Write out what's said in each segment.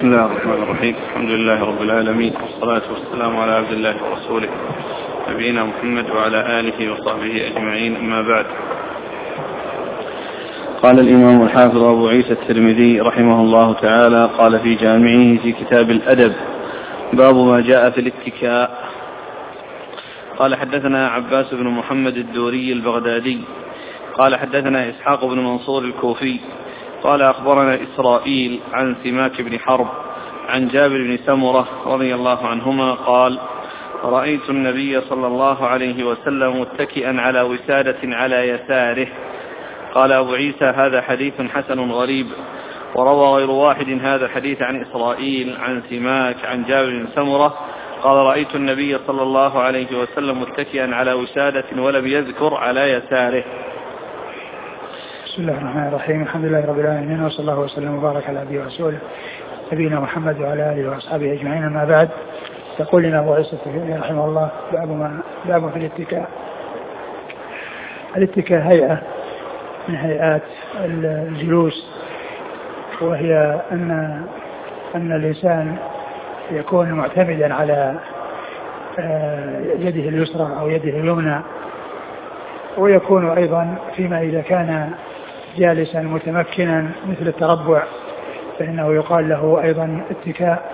بسم الله الرحمن الرحيم. الحمد لله رب العالمين، والصلاة والسلام على عبد الله ورسوله نبينا محمد وعلى آله وصحبه أجمعين، أما بعد. قال الإمام الحافظ أبو عيسى الترمذي رحمه الله تعالى قال في جامعه في كتاب الأدب: باب ما جاء في الاتكاء. قال حدثنا عباس بن محمد الدوري البغدادي قال حدثنا إسحاق بن منصور الكوفي قال أخبرنا إسرائيل عن سماك بن حرب عن جابر بن سمرة رضي الله عنهما قال: رأيت النبي صلى الله عليه وسلم متكئا على وسادة على يساره. قال أبو عيسى: هذا حديث حسن غريب، وروى غير واحد هذا الحديث عن إسرائيل عن سماك عن جابر بن سمرة قال: رأيت النبي صلى الله عليه وسلم متكئا على وسادة ولم يذكر على يساره. بسم الله الرحمن الرحيم. الحمد لله رب العالمين، وصلى الله وسلم وبارك على عبده ورسوله نبينا محمد وعلى آله وأصحابه أجمعين، أما بعد. يقول لنا أبو عيسى الترمذي رحمه الله: باب في الاتكاء. الاتكاء هيئة من هيئات الجلوس، وهي أن الإنسان يكون معتمدا على يده اليسرى أو يده اليمنى، ويكون أيضا فيما إذا كان جالسا متمكنا مثل التربع فإنه يقال له أيضا اتكاء.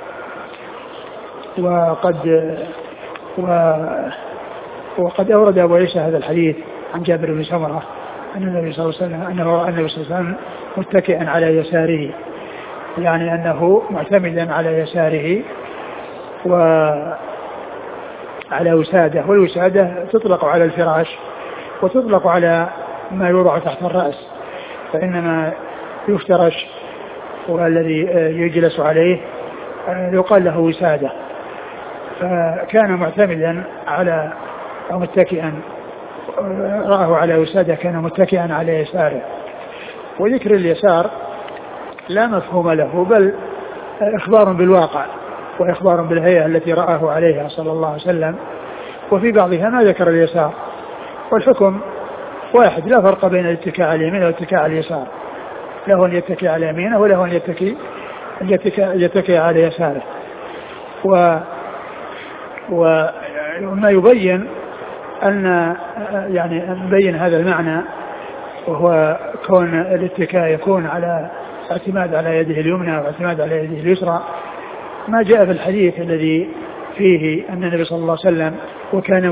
وقد أورد أبو عيسى هذا الحديث عن جابر بن سمرة أن النبي صلى الله عليه وسلم أنه رأى النبي صلى الله عليه وسلم متكئا على يساره، يعني أنه معتمدا على يساره وعلى وسادة، والوسادة تطلق على الفراش وتطلق على ما يوضع تحت الرأس، فإنما يفترش والذي يجلس عليه يقال له وسادة. فكان معتمدا على أو متكئا، رآه على وسادة، كان متكئا على يساره. وذكر اليسار لا مفهوم له، بل إخبار بالواقع وإخبار بالهيئة التي رآه عليها صلى الله عليه وسلم، وفي بعضها ما ذكر اليسار، والحكم واحد، لا فرق بين الاتكاء على اليمين والاتكاء على اليسار، له أن يتكي على يمينه وله أن يتكي على يساره. وما يبين أن يعني نبين هذا المعنى، وهو كون الاتكاء يكون على اعتماد على يده اليمنى واعتماد على يده اليسرى، ما جاء في الحديث الذي فيه أن النبي صلى الله عليه وسلم وكان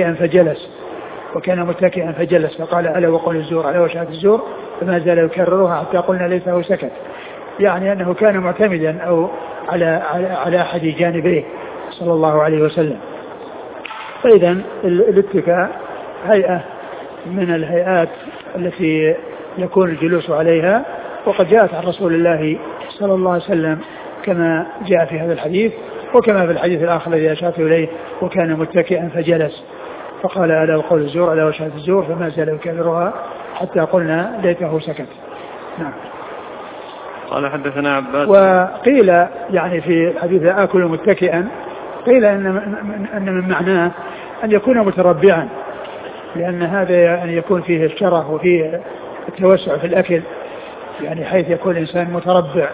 متكئا فجلس فقال: ألا وقول الزور، ألا وشهادة الزور، فما زال يكررها حتى قلنا ليته سكت، يعني أنه كان معتمدا أو على أحد جانبيه صلى الله عليه وسلم. فإذا الاتكاء هيئة من الهيئات التي يكون الجلوس عليها، وقد جاءت عن رسول الله صلى الله عليه وسلم كما جاء في هذا الحديث، وكما في الحديث الآخر الذي أشرت إليه: وكان متكئا فجلس فقال: ألا وقول الزور، ألا وشهادة الزور، فما زال يكررها حتى قلنا ليته سكت. نعم. قال حدثنا عباس. وقيل يعني في الحديث: آكل متكئا، قيل أن من معناه أن يكون متربعا، لأن هذا يعني يكون فيه الشره وفيه التوسع في الأكل، يعني حيث يكون الإنسان متربع.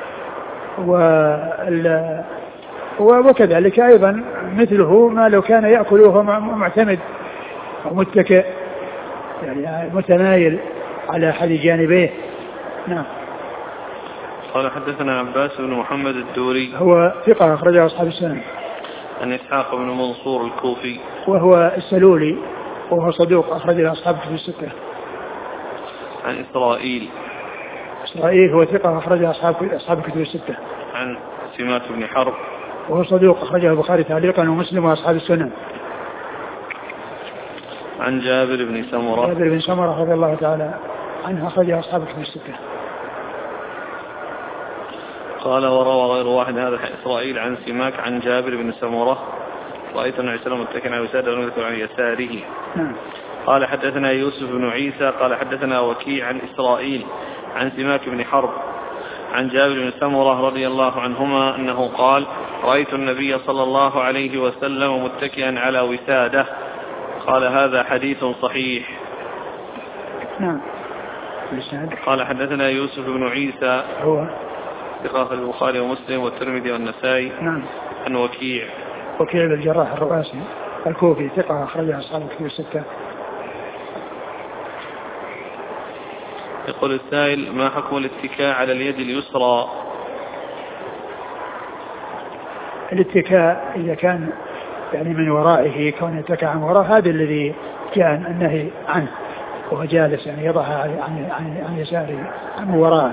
وكذلك أيضا مثله ما لو كان يأكل وهو معتمد أو متكئ، يعني متمايل على أحد جانبيه. نعم. قال حدثنا عباس بن محمد الدوري، هو ثقة أخرجه أصحاب السنن. عن إسحاق بن منصور الكوفي، وهو السلولي، وهو صدوق أخرج له أصحاب الكتب الستة. عن إسرائيل هو ثقة أخرجه أصحاب الكتب الستة. عن سماك بن حرب، وهو صدوق أخرجه البخاري تعليقا ومسلم وأصحاب السنن. عن جابر بن سمرة رضي الله تعالى عنه أخرجه أصحاب الكتب الستة. قال: وروى غير واحد هذا إسرائيل عن سماك عن جابر بن سمرة: رأيت النبي صلى الله عليه وسلم متكئا على وسادة ولم يذكر عن يساره. قال حدثنا يوسف بن عيسى قال حدثنا وكيع عن إسرائيل عن سماك بن حرب عن جابر بن سمرة رضي الله عنهما أنه قال: رأيت النبي صلى الله عليه وسلم متكئا على وسادة. قال: هذا حديث صحيح. نعم. قال حدثنا يوسف بن عيسى ثقة البخاري ومسلم والترمذي والنسائي. نعم. عن وكيع بن الجراح الرؤاسي الكوفي ثقة أخرجها أصحاب الكتب الستة. يقول السائل: ما حكم الاتكاء على اليد اليسرى؟ الاتكاء إذا كان يعني من ورائه كون يتكى عن وراء، هذا الذي كان النهي عنه، وهو جالس يعني يضعها عن يساره عن وراءه.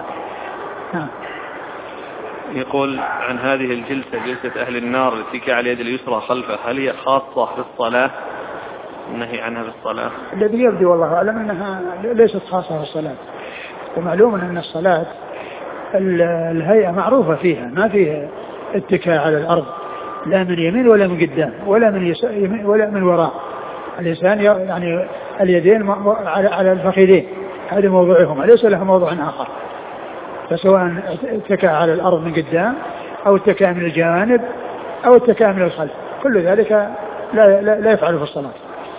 يقول عن هذه الجلسة، جلسة أهل النار الاتكاء على اليد اليسرى خلفه، هل هي خاصة في الصلاة؟ النهي عنها في الصلاة الذي يبدو والله أعلم أنها ليست خاصة في الصلاة، ومعلوم أن الصلاة الهيئة معروفة فيها، ما فيها اتكاء على الأرض لا من يمين ولا من قدام ولا من ولا من وراء. الإنسان يعني اليدين على الفخذين، هذا موضوعهما، ليس له موضوع آخر. فسواء اتكاء على الأرض من قدام أو اتكاء من الجانب أو اتكاء من الخلف، كل ذلك لا يفعل في الصلاة.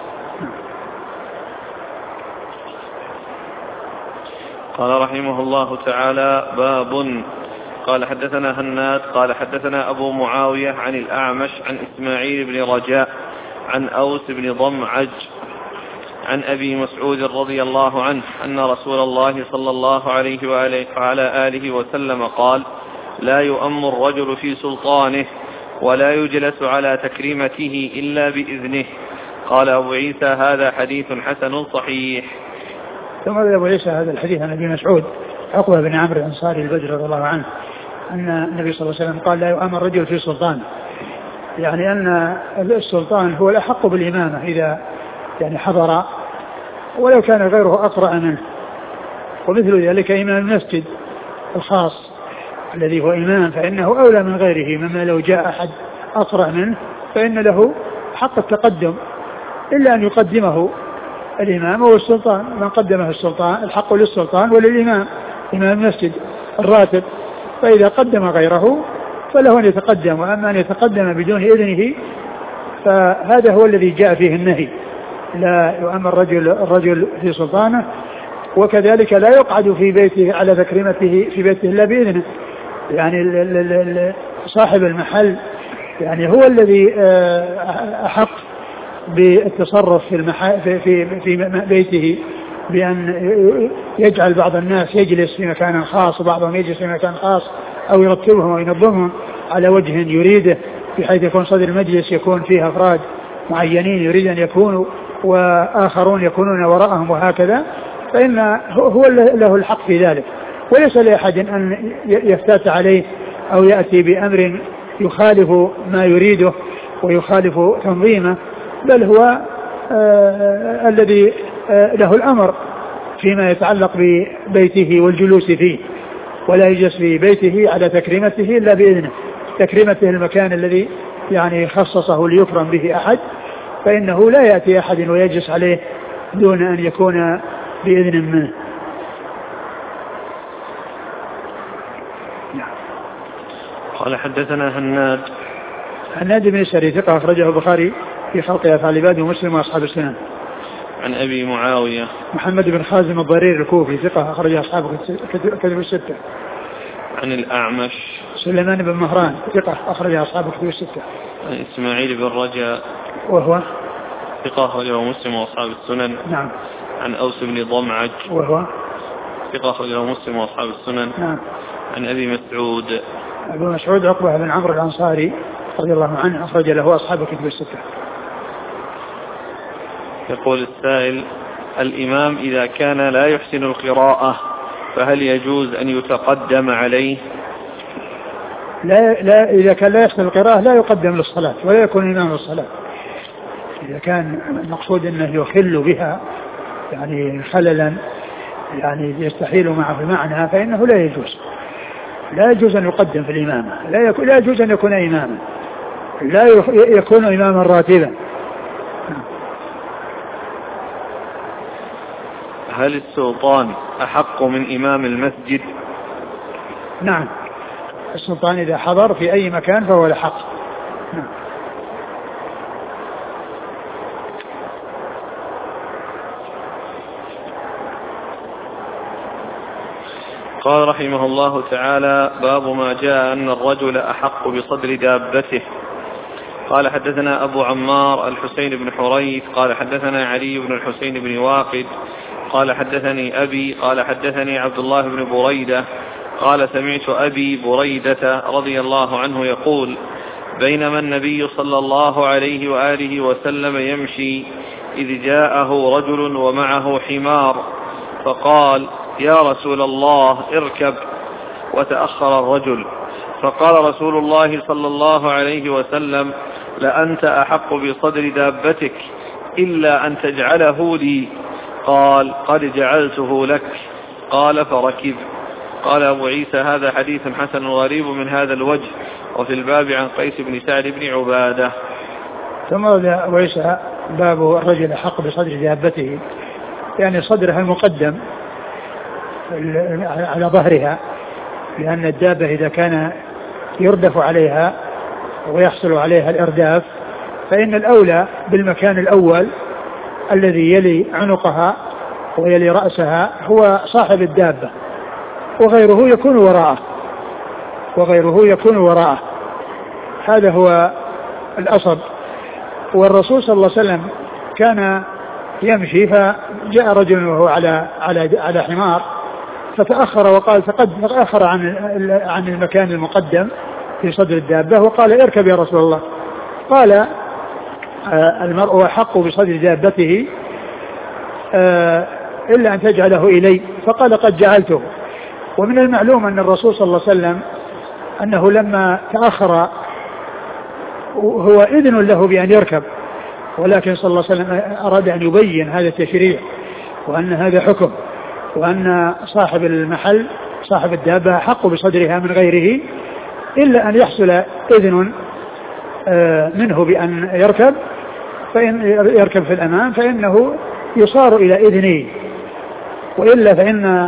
قال رحمه الله تعالى: باب. قال حدثنا هناد قال حدثنا أبو معاوية عن الأعمش عن إسماعيل بن رجاء عن أوس بن ضمعج عن أبي مسعود رضي الله عنه أن رسول الله صلى الله عليه وعلى آله وسلم قال: لا يؤم الرجل في سلطانه ولا يجلس على تكريمته إلا بإذنه. قال أبو عيسى: هذا حديث حسن صحيح. ثم أبو عيسى هذا الحديث عن أبي مسعود عقبة بن عمرو الأنصاري البدري رضي الله عنه أن النبي صلى الله عليه وسلم قال: لا يؤم الرجل في سلطانه، يعني أن السلطان هو الأحق بالإمامة إذا يعني حضر ولو كان غيره أقرأ منه. ومثل ذلك إمام المسجد الخاص الذي هو إمام، فإنه أولى من غيره، مما لو جاء أحد أقرأ منه فإن له حق التقدم، إلا أن يقدمه الإمام والسلطان. من قدمه السلطان الحق للسلطان وللإمام، إمام المسجد الراتب، فإذا قدم غيره فله أن يتقدم. وأما أن يتقدم بدون إذنه فهذا هو الذي جاء فيه النهي: لا يؤم الرجل في سلطانه، وكذلك لا يقعد في بيته على تكريمته في بيته إلا بإذنه. يعني صاحب المحل يعني هو الذي أحق بالتصرف في بيته، بأن يجعل بعض الناس يجلس في مكان خاص وبعضهم يجلس في مكان خاص، أو يرتبهم وينظمهم على وجه يريده، بحيث يكون صدر المجلس يكون فيه أفراد معينين يريد أن يكونوا وآخرون يكونون وراءهم وهكذا، فإن هو له الحق في ذلك. وليس لأحد أن يفتات عليه أو يأتي بأمر يخالف ما يريده ويخالف تنظيمه، بل هو الذي له الأمر فيما يتعلق ببيته والجلوس فيه، ولا يجلس في بيته على تكريمته إلا بإذنه. تكريمته المكان الذي يعني خصصه ليكرم به أحد، فإنه لا يأتي أحد ويجلس عليه دون أن يكون بإذن منه. قال حدثنا هناد بن سري ثقة أخرجه البخاري في خلق أفعال العباد ومسلم وأصحاب السنن. عن أبي معاوية محمد بن خازم الضرير الكوفي ثقة أخرجه أصحاب كتب الستة. عن الأعمش سليمان بن مهران ثقة أخرجه أصحاب كتب الستة. عن إسماعيل بن رجاء وهو ثقة أخرجه مسلم وأصحاب السنن. نعم. عن أوس بن ضمعج وهو ثقة أخرجه مسلم وأصحاب السنن. نعم. عن أبي مسعود عقبة بن عمرو الأنصاري رضي الله عنه أخرج له أصحاب كتب الستة. يقول السائل: الإمام إذا كان لا يحسن القراءة فهل يجوز أن يتقدم عليه؟ لا إذا كان لا يحسن القراءة لا يقدم للصلاة ولا يكون إمام للصلاة. إذا كان المقصود أنه يخل بها يعني خللا يعني يستحيل معه المعنى فإنه لا يجوز أن يقدم في الإمامة، لا يجوز أن يكون إماما، لا يكون إماما راتبا. هل السلطان أحق من إمام المسجد؟ نعم، السلطان إذا حضر في أي مكان فهو الحق. نعم. قال رحمه الله تعالى: باب ما جاء أن الرجل أحق بصدر دابته. قال حدثنا أبو عمار الحسين بن حريث قال حدثنا علي بن الحسين بن واقد قال حدثني أبي قال حدثني عبد الله بن بريدة قال سمعت أبي بريدة رضي الله عنه يقول: بينما النبي صلى الله عليه وآله وسلم يمشي إذ جاءه رجل ومعه حمار فقال: يا رسول الله اركب. وتأخر الرجل، فقال رسول الله صلى الله عليه وسلم: لأنت أحق بصدر دابتك إلا أن تجعله لي. قال: قد جعلته لك. قال: فركب. قال أبو عيسى: هذا حديث حسن غريب من هذا الوجه، وفي الباب عن قيس بن سعد بن عبادة. ثم أبو عيسى باب الرجل أحق بصدر دابته، يعني صدرها المقدم على ظهرها، لأن الدابة إذا كان يردف عليها ويحصل عليها الإرداف فإن الأولى بالمكان الأول الذي يلي عنقها ويلي رأسها هو صاحب الدابة، وغيره يكون وراءه. هذا هو الأصل. والرسول صلى الله عليه وسلم كان يمشي فجاء رجل وهو على حمار فتأخر وقال تأخر عن المكان المقدم في صدر الدابة وقال: اركب يا رسول الله. قال: المرء أحق بصدر دابته إلا أن تجعله إلي. فقال: قد جعلته. ومن المعلوم أن الرسول صلى الله عليه وسلم أنه لما تأخر هو إذن له بأن يركب، ولكن صلى الله عليه وسلم أراد أن يبين هذا التشريع وأن هذا حكم، وأن صاحب المحل صاحب الدابة حق بصدرها من غيره إلا أن يحصل إذن منه بأن يركب، فإن يركب في الأمام فإنه يصار إلى إذنه، وإلا فإن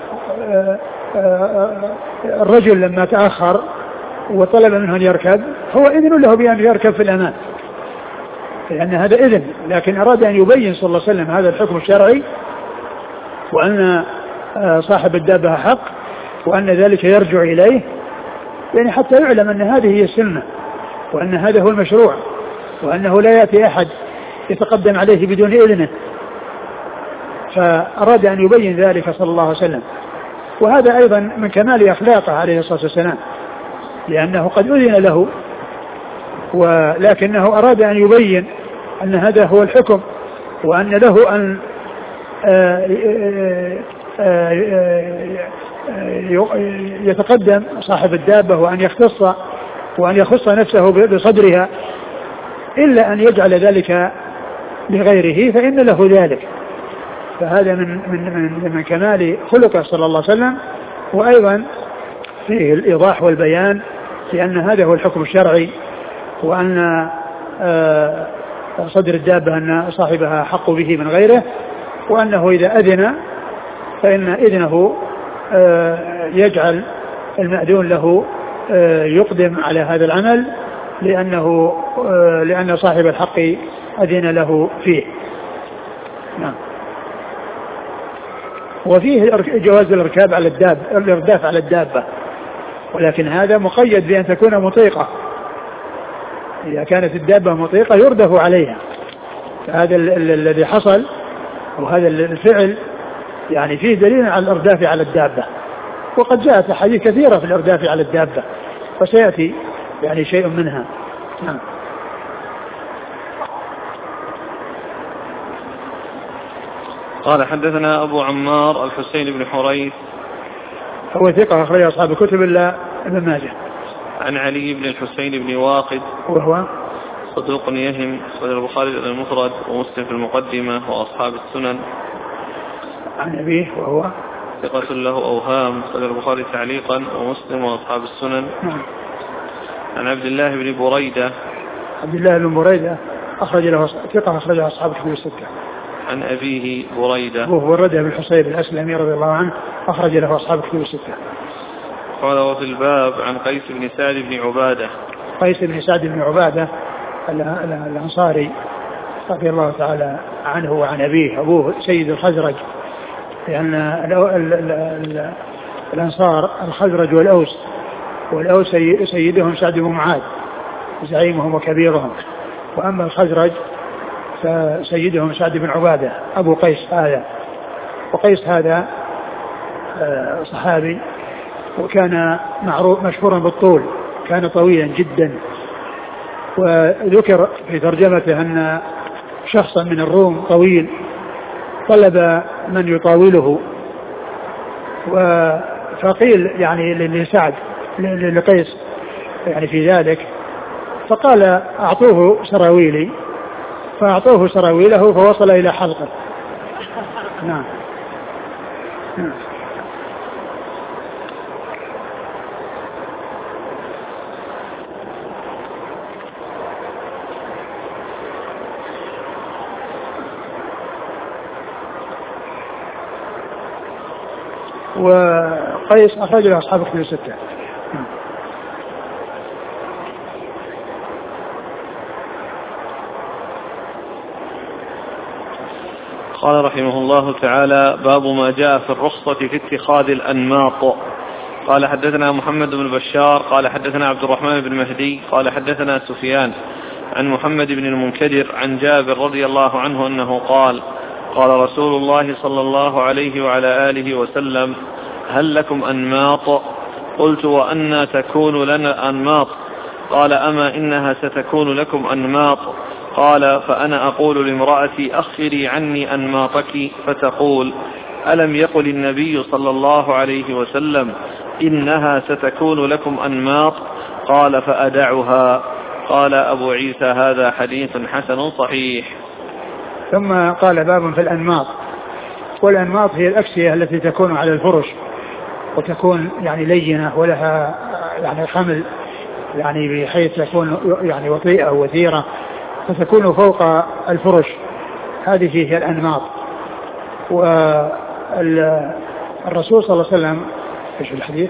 الرجل لما تأخر وطلب منه أن يركب هو إذن له بأن يركب في الأمام، لأن هذا إذن، لكن أراد أن يبين صلى الله عليه وسلم هذا الحكم الشرعي، وأن صاحب الدابة حق، وأن ذلك يرجع إليه، يعني حتى يعلم أن هذه هي السنة، وأن هذا هو المشروع، وأنه لا يأتي أحد يتقدم عليه بدون إذنه. فأراد أن يبين ذلك صلى الله عليه وسلم. وهذا أيضا من كمال أخلاقه عليه الصلاة والسلام، لأنه قد أذن له، ولكنه أراد أن يبين أن هذا هو الحكم، وأن له أن يتقدم صاحب الدابة وأن يخص نفسه بصدرها، إلا أن يجعل ذلك لغيره فإن له ذلك. فهذا من كمال خلقه صلى الله عليه وسلم، وأيضا فيه الإيضاح والبيان لأن هذا هو الحكم الشرعي، وأن صدر الدابة أن صاحبها حق به من غيره، وأنه إذا أذن فإن إذنه يجعل المأذون له يقدم على هذا العمل، لأن صاحب الحق أذن له فيه. نعم. وفيه جواز الإرداف على الدابة، ولكن هذا مقيد بأن تكون مطيقة. إذا كانت الدابة مطيقة يردف عليها، فهذا الذي حصل وهذا الفعل يعني فيه دليل على الإرداف على الدابة، وقد جاءت أحاديث كثيرة في الإرداف على الدابة، وسيأتي يعني شيء منها. نعم. قال حدثنا أبو عمار الحسين بن حريث هو ثقة أخرج أصحاب الكتب إلا ابن ماجه. عن علي بن الحسين بن واقد وهو صدوق يهم، صدر البخاري المفرد ومسلم في المقدمة وأصحاب السنن. عن أبيه وهو ثقة له أوهام، صدر البخاري تعليقا ومسلم وأصحاب السنن. عن عبد الله بن بريدة أخرج له ثقة أخرجه أصحاب الكتب الستة. عن أبيه بريدة وهو بريدة بن الحصيب الأسلمي رضي الله عنه أخرج له أصحاب الكتب الستة. قال وفي الباب عن قيس بن سعد بن عبادة. قيس بن سعد بن عبادة الأنصاري رضي الله تعالى عنه وعن أبوه سيد الخزرج، لأن الأنصار الخزرج والأوس، والأوس سيدهم سعد بن معاذ زعيمهم وكبيرهم، وأما الخزرج فسيدهم سعد بن عبادة أبو قيس هذا. وقيس هذا صحابي وكان مشهورا بالطول، كان طويلا جدا. وذكر في ترجمته أن شخصا من الروم طويل طلب من يطاوله، فقيل يعني لسعد لقيس يعني في ذلك، فقال أعطوه سراويلي، فأعطوه سراويله فوصل إلى حلقه. نعم. وقيس أخرج له أصحاب كتب الستة. قال رحمه الله تعالى: باب ما جاء في الرخصة في اتخاذ الأنماط. قال حدثنا محمد بن بشار قال حدثنا عبد الرحمن بن مهدي قال حدثنا سفيان عن محمد بن المنكدر عن جابر رضي الله عنه أنه قال: قال رسول الله صلى الله عليه وعلى آله وسلم: هل لكم أنماط؟ قلت: وأنى تكون لنا أنماط؟ قال: أما إنها ستكون لكم أنماط. قال: فأنا أقول لامرأتي: أخري عني أنماطك، فتقول: ألم يقل النبي صلى الله عليه وسلم: إنها ستكون لكم أنماط؟ قال: فأدعها. قال أبو عيسى: هذا حديث حسن صحيح. ثم قال: باب في الأنماط. والأنماط هي الأكسية التي تكون على الفرش، وتكون يعني لينة ولها يعني حمل، يعني بحيث تكون يعني وطيئة وثيرة، فتكون فوق الفرش. هذه هي الأنماط. والرسول صلى الله عليه وسلم ايش الحديث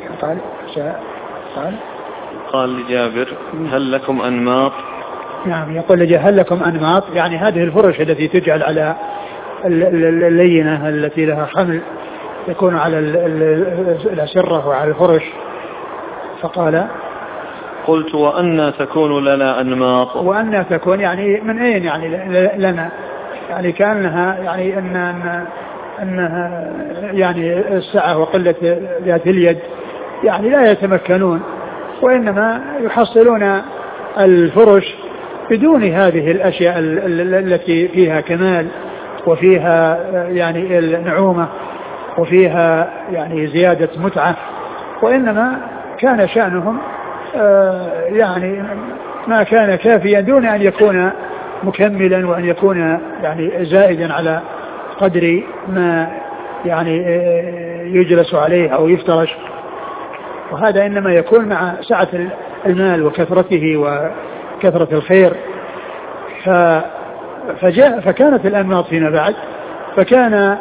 قال لجابر: هل لكم أنماط؟ نعم، يقول لجابر: هل لكم أنماط؟ يعني هذه الفرش التي تجعل على اللينة التي لها حمل، يكون على الأسرة وعلى الفرش. فقال: قلت: وأنى تكون لنا أنماط؟ وأنى تكون يعني من أين يعني لنا؟ يعني كأنها يعني أنها يعني السعة وقلة ذات اليد، يعني لا يتمكنون، وإنما يحصلون الفرش بدون هذه الأشياء التي فيها كمال وفيها يعني النعومة وفيها يعني زيادة متعة، وإنما كان شأنهم يعني ما كان كافيا دون أن يكون مكملا وأن يكون يعني زائدا على قدر ما يعني يجلس عليه أو يفترش. وهذا إنما يكون مع سعة المال وكثرته وكثرة الخير. فكانت الأنماط فيما بعد، فكان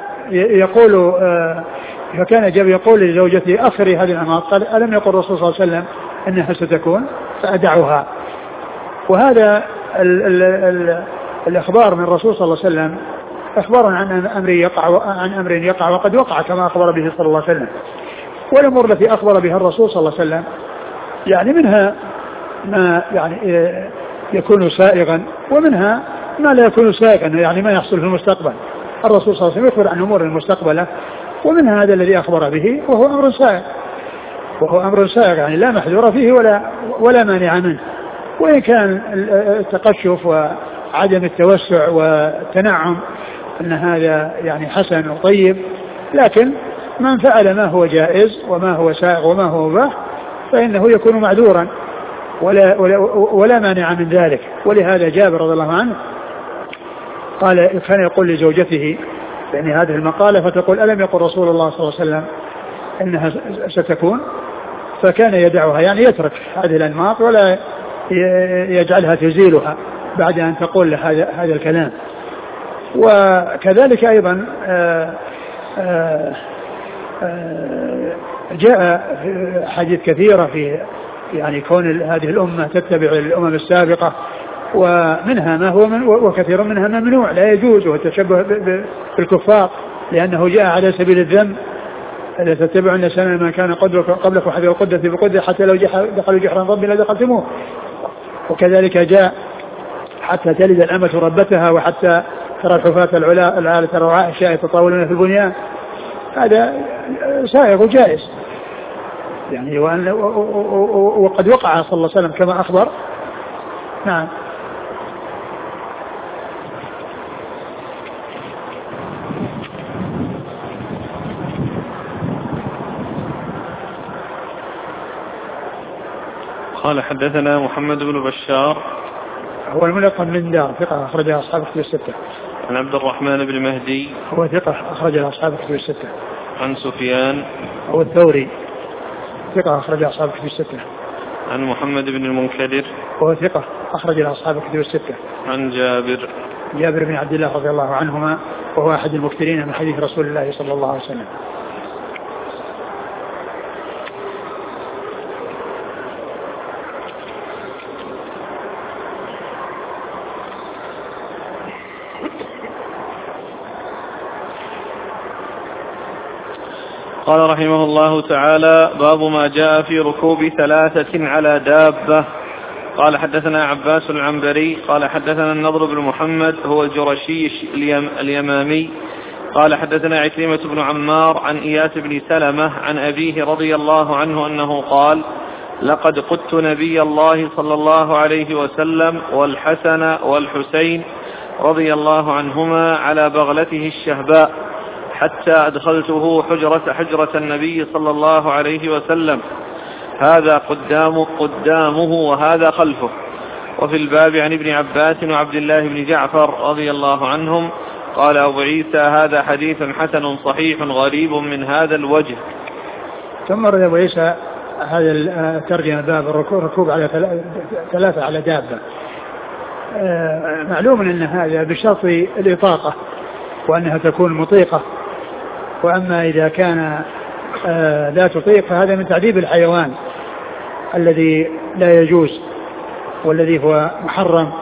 جاب يقول لزوجته: أخري هذه الأنماط. قال: ألم يقل الرسول صلى الله عليه وسلم أنها ستكون؟ فأدعها. وهذا الإخبار من الرسول صلى الله عليه وسلم إخبار عن أمر يقع وقد وقع كما أخبر به صلى الله عليه وسلم. والأمور التي أخبر بها الرسول صلى الله عليه وسلم يعني منها ما يعني يكون سائغا، ومنها ما لا يكون سائغا، يعني ما يحصل في المستقبل. الرسول صلى الله عليه وسلم يخبر عن أمور المستقبلة، ومنها هذا الذي أخبر به وهو أمر سائغ يعني لا محذور فيه ولا مانع منه. وإن كان التقشف وعدم التوسع والتنعم أن هذا يعني حسن وطيب، لكن من فعل ما هو جائز وما هو سائغ وما هو مباح فإنه يكون معذورا ولا مانع من ذلك. ولهذا جابر رضي الله عنه قال: كان يقول لزوجته يعني هذه المقالة فتقول: ألم يقل رسول الله صلى الله عليه وسلم إنها ستكون؟ فكان يدعها، يعني يترك هذه الأنماط ولا يجعلها تزيلها بعد أن تقول هذا الكلام. وكذلك أيضا جاء حديث كثيرة في يعني كون هذه الأمة تتبع الأمم السابقة، ومنها ما هو وكثير منها ممنوع لا يجوز، والتشبه بالكفار لأنه جاء على سبيل الذم لا تتبعن سنن من كان قبلكم حذو القدة بقدة حتى لو دخلوا جحرا ضب لدخلتموه. وكذلك جاء حتى تلد الأمة ربتها وحتى ترى الحفاة العالة الرعاء الشاء يتطاولون في البنيان. هذا سائغ وجائز يعني. وقد وقع صلى الله عليه وسلم كما أخبر. نعم. قال حدثنا محمد بن بشار هو الملقب من دار ثقة أخرجها أصحاب كتب الستة. عن عبد الرحمن بن مهدي هو ثقة أخرجها أصحاب كتب الستة. عن سفيان هو الثوري ثقة أخرجها أصحاب كتب الستة. عن محمد بن المنكدر هو ثقة أخرجها أصحاب كتب الستة. عن جابر بن عبد الله رضي الله عنهما وهو أحد المكثرين من حديث رسول الله صلى الله عليه وسلم. قال رحمه الله تعالى: باب ما جاء في ركوب 3 على دابة. قال حدثنا عباس العنبري قال حدثنا النضر بن محمد هو الجرشي اليمامي قال حدثنا عكرمة بن عمار عن إياس بن سلمة عن أبيه رضي الله عنه أنه قال: لقد قدت نبي الله صلى الله عليه وسلم والحسن والحسين رضي الله عنهما على بغلته الشهباء حتى أدخلته حجرة النبي صلى الله عليه وسلم، هذا قدامه وهذا خلفه. وفي الباب عن ابن عباس وعبد الله بن جعفر رضي الله عنهم. قال أبو عيسى: هذا حديث حسن صحيح غريب من هذا الوجه. ثم رد أبو عيسى هذا الترجمة باب الركوب على 3 على دابة. معلوم أن هذا بشرط الإطاقة وأنها تكون مطيقة، وأما إذا كان لا تطيق فهذا من تعذيب الحيوان الذي لا يجوز والذي هو محرم.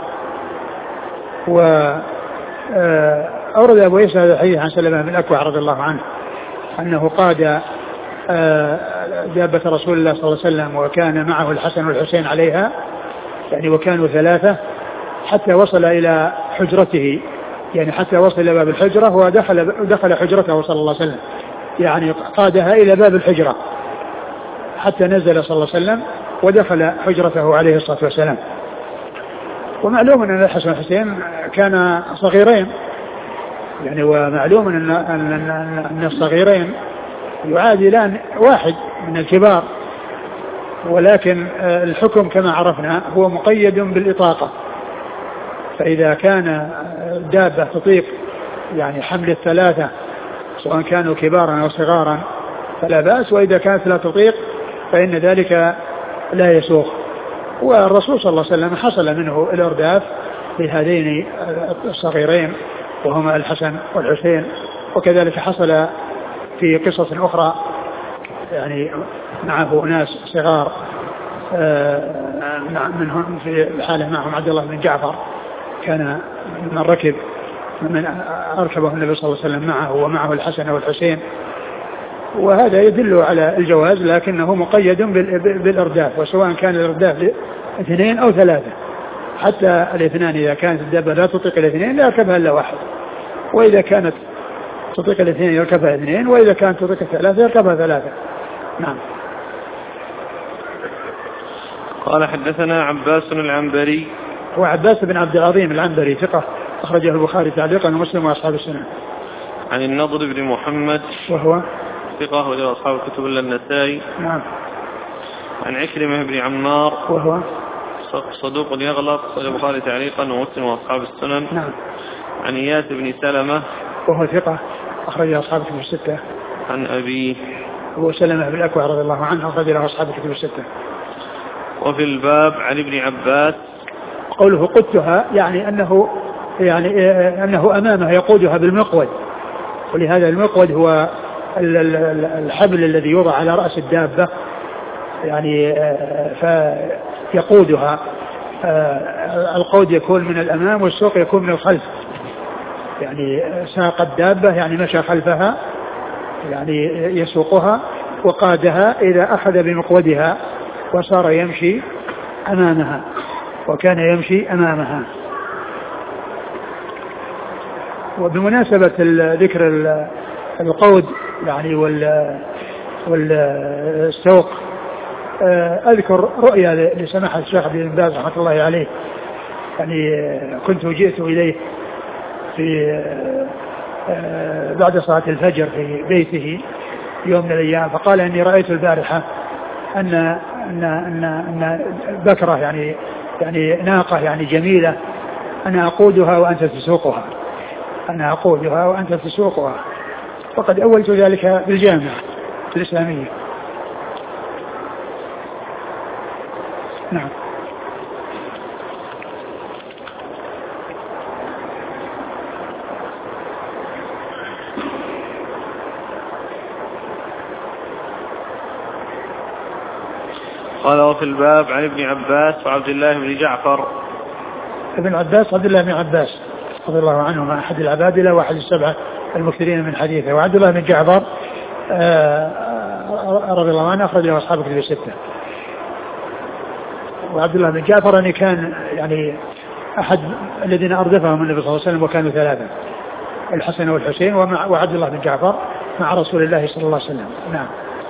وأورد أبو عيسى هذا الحديث عن سلمة بن الأكوع رضي الله عنه أنه قاد دابة رسول الله صلى الله عليه وسلم وكان معه الحسن والحسين عليها يعني، وكانوا 3 حتى وصل إلى حجرته، يعني حتى وصل إلى باب الحجرة ودخل حجرته صلى الله عليه وسلم، يعني قادها إلى باب الحجرة حتى نزل صلى الله عليه وسلم ودخل حجرته عليه الصلاة والسلام. ومعلوم أن الحسن والحسين كان صغيرين يعني، ومعلوم أن الصغيرين يعادلان واحد من الكبار، ولكن الحكم كما عرفنا هو مقيد بالإطاقة. فإذا كان دابة تطيق يعني حمل 3 سواء كانوا كبارا أو صغارا فلا بأس، وإذا كانت لا تطيق فإن ذلك لا يسوغ. والرسول صلى الله عليه وسلم حصل منه الأرداف لهذين الصغيرين وهما الحسن والحسين، وكذلك حصل في قصص أخرى يعني معه ناس صغار منهم في الحالة معهم عبد الله بن جعفر كان من أركبه النبي صلى الله عليه وسلم معه ومعه الحسن والحسين، وهذا يدل على الجواز لكنه مقيد بالإرداف، وسواء كان الإرداف 2 أو 3 حتى 2 إذا كانت الدابة لا تطيق 2 لا يركبها إلا واحد، وإذا كانت تطيق 2 يركبها 2، وإذا كانت تطيق 3 يركبها 3. نعم. قال حدثنا عباس العنبري هو عباس بن عبد العظيم العنبري ثقة أخرجه البخاري تعليقا ومسلم وأصحاب السنن. عن النضر بن محمد وهو ثقة وجاء أصحاب الكتب إلا النسائي. نعم. عن عكرمة بن عمار وهو صدوق يغلط وجاء البخاري تعليقا ومسلم وأصحاب السنن. نعم. عن إياس بن سلمة وهو ثقة أخرج أصحاب الكتب الستة. عن أبيه هو سلمة بن الأكوع رضي الله عنه أخرج له أصحاب الكتب الستة. وفي الباب عن ابن عباس قوله قدتها يعني أنه أمامه يقودها بالمقود، ولهذا المقود هو الحبل الذي يوضع على رأس الدابة يعني فيقودها. القود يكون من الأمام والسوق يكون من الخلف، يعني ساق الدابة يعني مشى خلفها يعني يسوقها وقادها إذا أخذ بمقودها وصار يمشي أمامها، وكان يمشي أمامها. وبمناسبة ذكر القود يعني والسوق، أذكر رؤيا لسماحة الشيخ بن باز رحمة الله عليه، يعني كنت جئت إليه في بعد صلاة الفجر في بيته يوم من الأيام، فقال إني رأيت البارحة أن بكرة يعني ناقة يعني جميلة، أنا أقودها وأنت تسوقها، أنا أقودها وأنت تسوقها. وقد أولت ذلك بالجامعة الإسلامية. نعم. قال وفي الباب عن ابن عباس وعبد الله بن جعفر. ابن عباس عبد الله بن عباس رضي الله عنهما أحد العبادلة واحد السبعة المكثرين من حديثه، وعبد الله بن جعفر رضي الله عنه أخرج له أصحاب الكتب الستة. وعبد الله بن جعفر يعني كان يعني أحد الذين أردفهم النبي صلى الله عليه وسلم، وكانوا ثلاثة، الحسن والحسين وعبد الله بن جعفر مع رسول الله صلى الله عليه وسلم. نعم.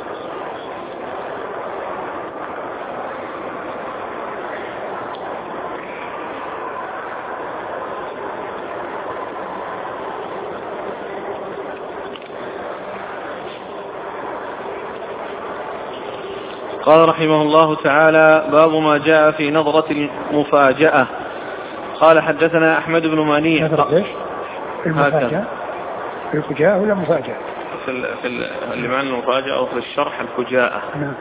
قال رحمه الله تعالى: باب ما جاء في نظرة المفاجأة. قال حدثنا أحمد بن منيع. نظرة المفاجأة؟ الفجاءة ولا المفاجأة؟ في اللي معنى المفاجأة أو في الشرح الفجاءة. نعم.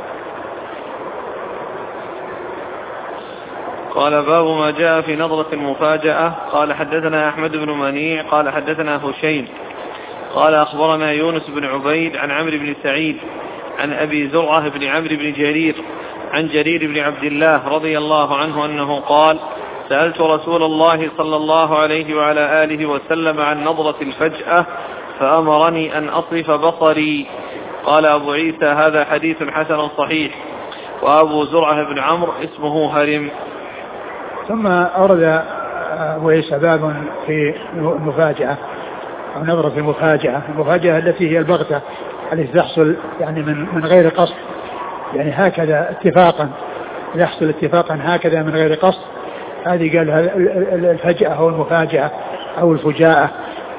قال باب ما جاء في نظرة المفاجأة. قال حدثنا أحمد بن منيع قال حدثنا هشيم قال أخبرنا يونس بن عبيد عن عمرو بن سعيد عن أبي زرعة بن عمرو بن جرير عن جرير بن عبد الله رضي الله عنه أنه قال: سألت رسول الله صلى الله عليه وعلى آله وسلم عن نظرة الفجأة فأمرني أن أصرف بصري. قال أبو عيسى: هذا حديث حسن صحيح. وأبو زرعة بن عمرو اسمه هرم. ثم أورد أبو عيسى باب في المفاجأة أو نظرة المفاجأة، المفاجأة التي هي البغتة التي تحصل يعني من غير قصد، يعني هكذا اتفاقا يحصل اتفاقا هكذا من غير قصد. هذه قال الفجأة أو المفاجأة أو الفجاءة.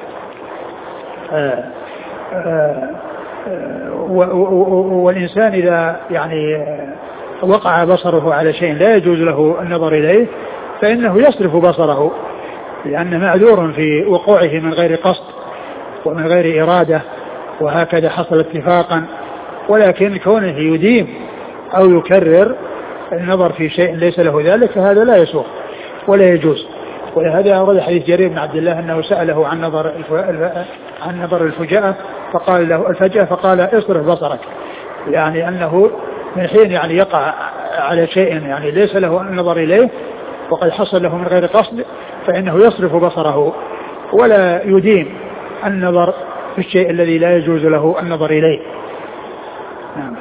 والإنسان إذا يعني وقع بصره على شيء لا يجوز له النظر إليه فإنه يصرف بصره، لأن معذور في وقوعه من غير قصد ومن غير إرادة، وهكذا حصل اتفاقا. ولكن كونه يديم أو يكرر النظر في شيء ليس له ذلك فهذا لا يسوغ ولا يجوز. ولهذا أورد حديث جرير بن عبد الله أنه سأله عن نظر الفجأة فقال له الفجأة فقال اصرف بصرك، يعني أنه من حين يعني يقع على شيء يعني ليس له النظر إليه وقد حصل له من غير قصد فإنه يصرف بصره ولا يديم النظر في الشيء الذي لا يجوز له النظر إليه. نعم.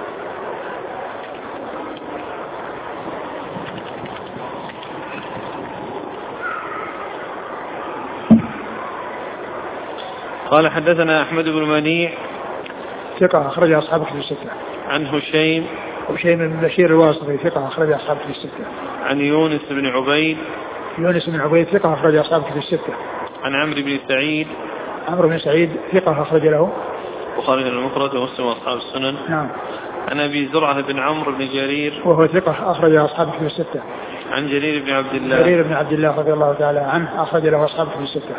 قال حدثنا أحمد بن منيع ثقة أخرج أصحاب الكتب الستة. عن هشيم بن بشير الواسطي ثقة أخرج أصحاب الكتب الستة. عن يونس بن عبيد ثقة أخرج أصحاب الكتب الستة. عن عمرو بن سعيد ثقة أخرج له البخاري المفرد ومسلم وأصحاب السنن. نعم. عن أبي زرعة بن عمرو بن جرير وهو ثقة أخرج أصحاب الكتب الستة. عن جرير بن عبد الله رضي الله تعالى عنه أخرج له أصحاب الكتب الستة.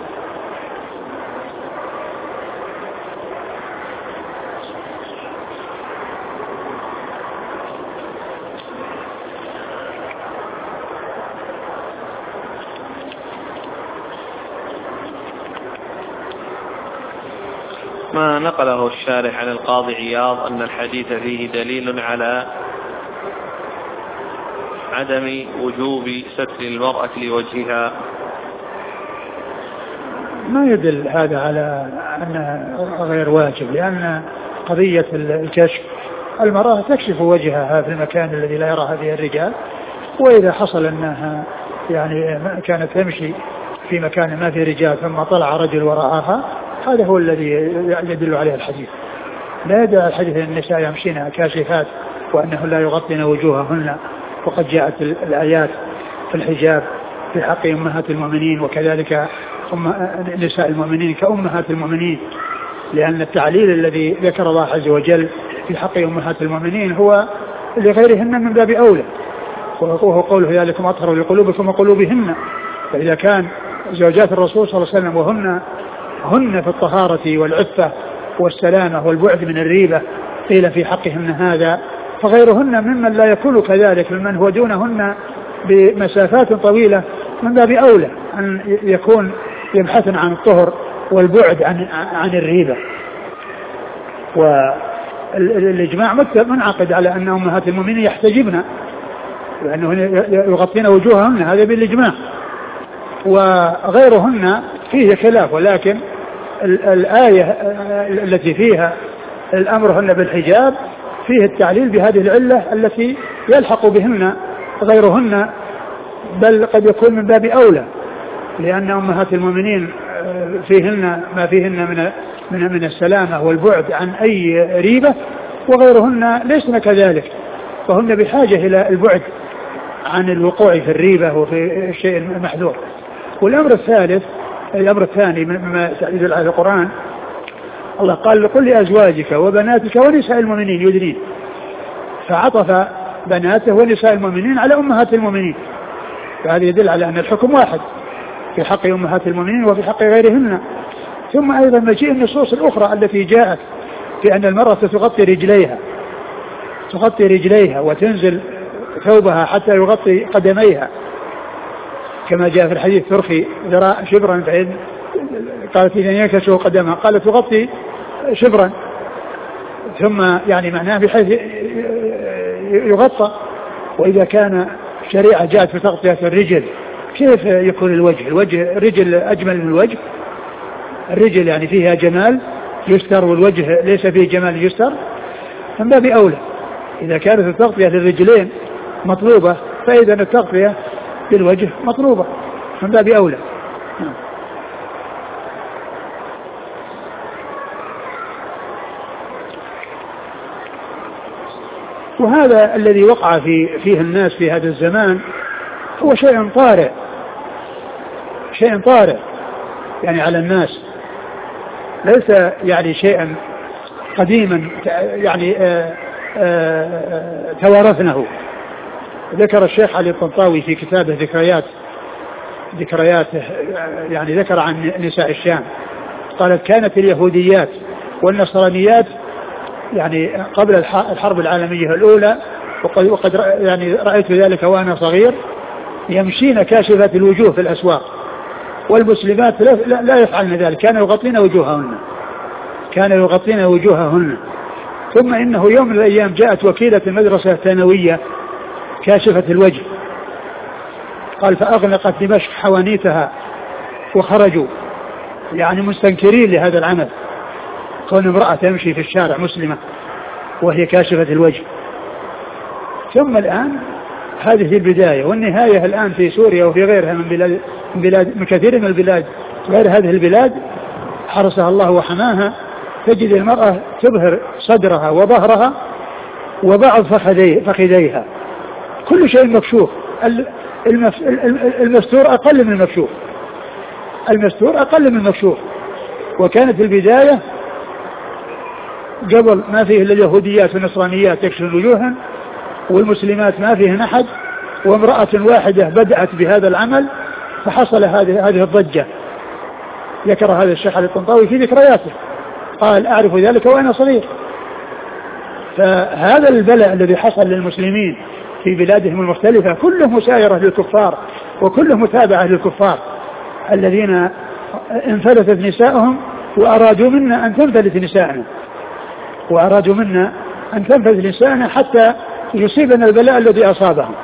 ما نقله الشارح عن القاضي عياض أن الحديث فيه دليل على عدم وجوب ستر المرأة لوجهها. ما يدل هذا على أنه غير واجب، لأن قضية الكشف المرأة تكشف وجهها في المكان الذي لا يراها فيه الرجال، وإذا حصل أنها يعني كانت تمشي في مكان ما فيه رجال ثم طلع رجل وراءها، هذا هو الذي يدل عليه الحديث. لا يدل على الحديث أن النساء يمشين كاشفات وأنه لا يغطين وجوههن، وقد جاءت الآيات في الحجاب في حق أمهات المؤمنين، وكذلك نساء المؤمنين كأمهات المؤمنين، لأن التعليل الذي ذكر الله عز وجل في حق أمهات المؤمنين هو لغيرهن من باب أولى، وهو قوله ذلكم أطهر لقلوبكم وقلوبهن. فإذا كان زوجات الرسول صلى الله عليه وسلم وهن في الطهارة والعفة والسلامة والبعد من الريبة قيل في حقهن هذا، فغيرهن ممن لا يكون كذلك ممن هو دونهن بمسافات طويلة من باب أولى أن يكون يبحثن عن الطهر والبعد عن الريبة. والإجماع منعقد على أن أمهات المؤمنين يحتجبن، لأنه يغطين وجوههن، هذا بالإجماع. وغيرهن فيه خلاف، ولكن الآية التي فيها الأمرهن بالحجاب فيه التعليل بهذه العلة التي يلحق بهن غيرهن، بل قد يكون من باب أولى، لأن أمهات المؤمنين فيهن ما فيهن من السلامة والبعد عن أي ريبة، وغيرهن ليسن كذلك، فهن بحاجة إلى البعد عن الوقوع في الريبة وفي الشيء المحذور. الأمر الثاني مما يدل على القرآن، الله قال لكل أزواجك وبناتك ونساء المؤمنين يدنين، فعطف بناته ونساء المؤمنين على أمهات المؤمنين، فهذا يدل على أن الحكم واحد في حق أمهات المؤمنين وفي حق غيرهن. ثم أيضا مجيء النصوص الأخرى التي جاءت في أن المرأة تغطي رجليها وتنزل ثوبها حتى يغطي قدميها، كما جاء في الحديث ترخي ذراع شبرا، فإن قالت إذا ينكسر قدمها قالت تغطي شبرا، ثم يعني معناه بحيث يغطى. وإذا كان شريعة جاءت في تغطية الرجل كيف يكون الرجل أجمل من الوجه؟ الرجل يعني فيها جمال يستر، والوجه ليس فيه جمال يستر، من باب أولى إذا كانت التغطية للرجلين مطلوبة فإذا التغطية للوجه مطلوبة من باب أولى. وهذا الذي وقع فيه الناس في هذا الزمان هو شيء طارئ يعني على الناس، ليس يعني شيئا قديما يعني توارثنه. ذكر الشيخ علي الطنطاوي في كتابه ذكرياته يعني ذكر عن نساء الشام، قالت كانت اليهوديات والنصرانيات يعني قبل الحرب العالمية الأولى، وقد يعني رأيت ذلك وأنا صغير، يمشين كاشفات الوجوه في الأسواق، والمسلمات لا يفعلن ذلك، كانوا يغطين وجوههن. ثم إنه يوم من الأيام جاءت وكيلة المدرسة الثانوية كاشفة الوجه، قال فأغلقت دمشق حوانيتها وخرجوا يعني مستنكرين لهذا العمل، كون امرأة تمشي في الشارع مسلمة وهي كاشفة الوجه. ثم الآن هذه البداية، والنهاية الآن في سوريا وفي غيرها من كثير من البلاد غير هذه البلاد حرسها الله وحماها، تجد المرأة تظهر صدرها وظهرها وبعض فخذيها، كل شيء مكشوف، المستور أقل من المكشوف. وكانت البداية قبل ما فيه إلا اليهوديات والنصرانيات يكشفن وجوهن، والمسلمات ما فيه أحد، وامرأة واحدة بدأت بهذا العمل فحصل هذه الضجة. ذكر هذا الشيخ علي الطنطاوي في ذكرياته، قال أعرف ذلك وأنا صغير. فهذا البلاء الذي حصل للمسلمين في بلادهم المختلفة كله مسايرة للكفار وكله متابعة للكفار الذين انفلتت نسائهم وأرادوا منا أن تنفذ نسائنا حتى يصيبنا البلاء الذي أصابهم.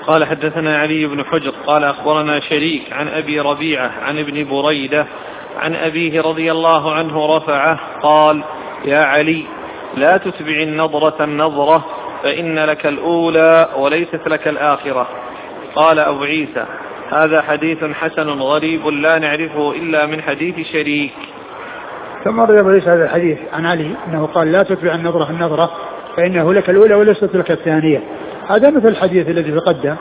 قال حدثنا علي بن حجر قال أخبرنا شريك عن أبي ربيعة عن ابن بريدة عن أبيه رضي الله عنه رفعه قال يا علي لا تتبع النظرة النظرة فإن لك الأولى وليست لك الآخرة. قال أبو عيسى هذا حديث حسن غريب لا نعرفه إلا من حديث شريك. ثم روى أبو عيسى هذا الحديث عن علي أنه قال لا تتبع النظرة النظرة فإنه لك الأولى وليست لك الثانية. هذا مثل الحديث الذي تقدم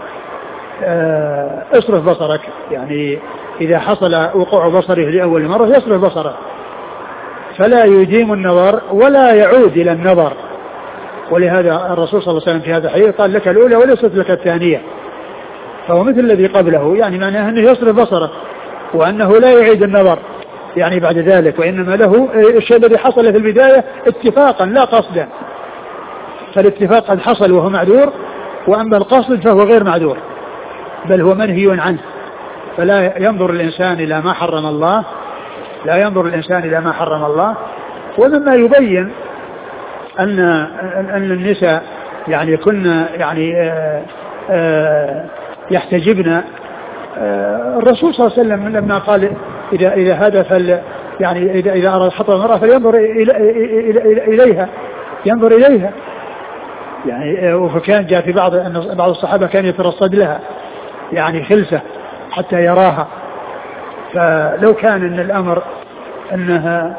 اصرف بصرك، يعني إذا حصل وقوع بصره لأول مرة يصرف بصره فلا يديم النظر ولا يعود إلى النظر. ولهذا الرسول صلى الله عليه وسلم في هذا الحديث قال لك الأولى وليست لك الثانية، فهو مثل الذي قبله، يعني معناه أنه يصرف بصره وأنه لا يعيد النظر يعني بعد ذلك، وإنما له الشيء الذي حصل في البداية اتفاقا لا قصدا، فالاتفاق قد حصل وهو معذور، وأما القصد فهو غير معذور بل هو منهي عنه. فلا ينظر الإنسان إلى ما حرم الله، لا ينظر الإنسان إلى ما حرم الله. ومما يبين أن النساء يعني كنا يعني يحتجبن، الرسول صلى الله عليه وسلم لما قال إذا هذا يعني إذا أراد حطب المرأة فلينظر إليها، ينظر إليها يعني. وكان جاء في بعض الصحابة كان يترصد لها يعني خلسة حتى يراها. فلو كان إن الأمر أنها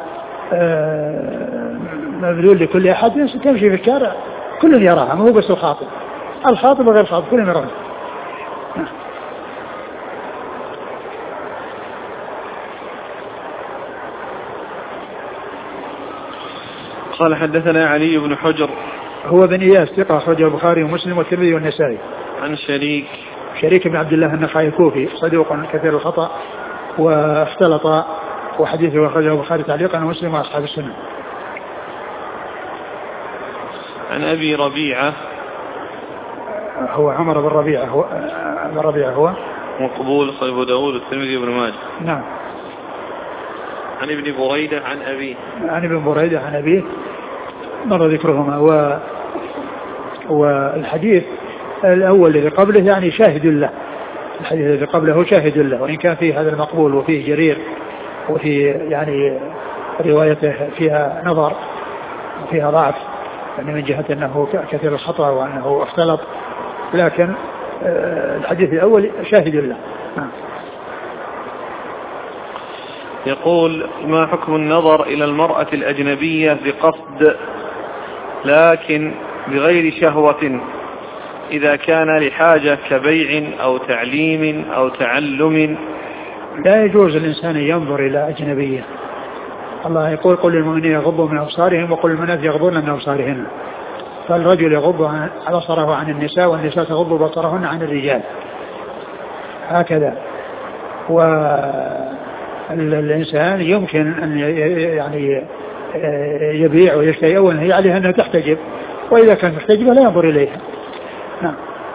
مبذول لكل أحد تمشي في الشارع كل يراها، ما هو بس الخاطب وغير الخاطب كل يراها. قال حدثنا علي بن حجر هو بن إياس ثقة أخرجه البخاري ومسلم والترمذي والنسائي. عن شريك بن عبد الله النخعي الكوفي صدوق كثير الخطأ واختلط، وحديثه أخرجه البخاري تعليقا ومسلم وأصحاب السنة. عن أبي ربيعة هو عمر بن ربيعة هو مقبول صحيح أبو داود والترمذي وابن ماجه. نعم. عن ابن بريدة عن أبيه. عن ابن بريدة عن أبيه مر ذكرهما. والحديث الأول الذي قبله يعني شاهد له، الحديث الذي قبله شاهد له، وإن كان فيه هذا المقبول وفيه جرير وفي يعني روايته فيها نظر وفيها ضعف يعني من جهة أنه كثير الخطأ وأنه اختلط، لكن الحديث الأول شاهد له. يقول ما حكم النظر إلى المرأة الأجنبية بقصد لكن بغير شهوة إذا كان لحاجة كبيع أو تعليم أو تعلم؟ لا يجوز الإنسان ينظر إلى أجنبية. الله يقول قل للمؤمنين يغضوا من أبصارهم وقل للمؤمنات يغضون من أبصارهن، فالرجل يغض بصره عن النساء والنساء تغض بصرهن عن الرجال هكذا. والإنسان يمكن أن يعني يبيع ويشتري، أولا هي عليها أنها تحتجب، وإذا كانت محتجبة لا ينظر إليها. نعم.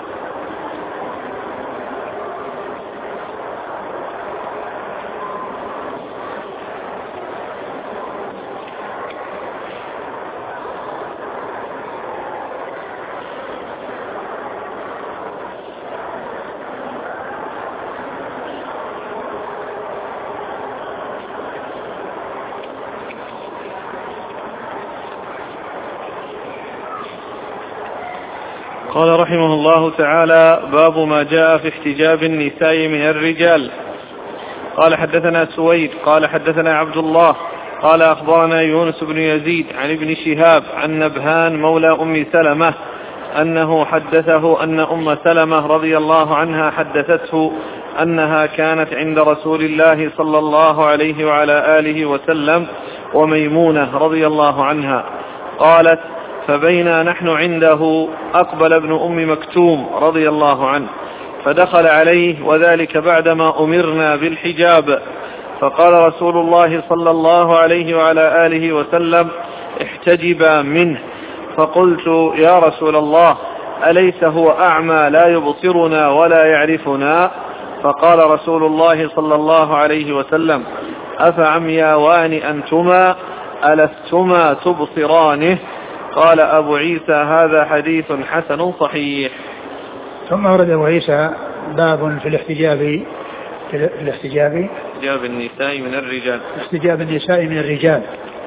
قال رحمه الله تعالى باب ما جاء في احتجاب النساء من الرجال. قال حدثنا سويد قال حدثنا عبد الله قال أخبرنا يونس بن يزيد عن ابن شهاب عن نبهان مولى أم سلمة أنه حدثه أن أم سلمة رضي الله عنها حدثته أنها كانت عند رسول الله صلى الله عليه وعلى آله وسلم وميمونة رضي الله عنها. قالت فبينا نحن عنده أقبل ابن أم مكتوم رضي الله عنه فدخل عليه وذلك بعدما أمرنا بالحجاب، فقال رسول الله صلى الله عليه وعلى آله وسلم احتجبا منه. فقلت يا رسول الله أليس هو أعمى لا يبصرنا ولا يعرفنا؟ فقال رسول الله صلى الله عليه وسلم أفعمياوان أنتما ألستما تبصرانه؟ قال أبو عيسى هذا حديث حسن صحيح. ثم ورد أبو عيسى باب في الاحتجاب احتجاب النساء من الرجال. احتجاب النساء من الرجال.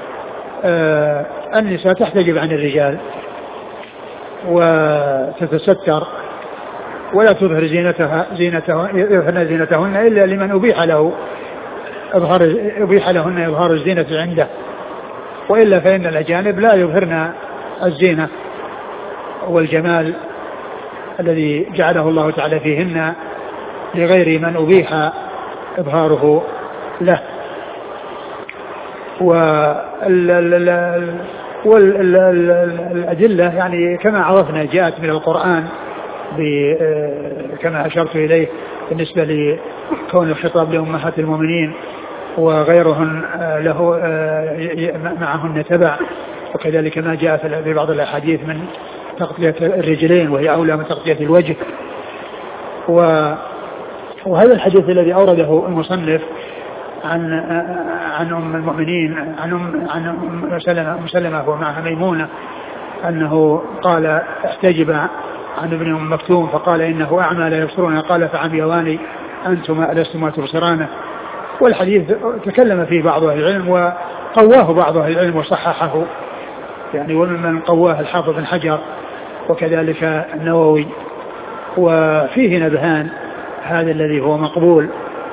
النساء تحتجب عن الرجال وتتستر ولا تظهر زينتهن إلا لمن أبيح لهن إظهار الزينة عنده، وإلا فإن الأجانب لا يظهرن الزينة والجمال الذي جعله الله تعالى فيهن لغير من أبيح إظهاره له. والأدلة يعني كما عرفنا جاءت من القرآن كما أشرت إليه بالنسبة لكون الخطاب لأمهات المؤمنين وغيرهن له معهن تبع، وكذلك ما جاء في بعض الأحاديث من تغطية الرجلين وهي أولى من تغطية الوجه. وهذا الحديث الذي أورده المصنف عن أم المؤمنين عن مسلمة ومعها ميمونة أنه قال احتجب عن ابن أم مكتوم فقال إنه أعمى لا يبصرون، قال فعميواني أنتما ألستما تبصرانه. والحديث تكلم فيه بعض أهل العلم وقواه بعض أهل العلم وصححه، يعني ومن قواه الحافظ بن حجر وكذلك النووي. وفيه نبهان، هذا الذي هو مقبول،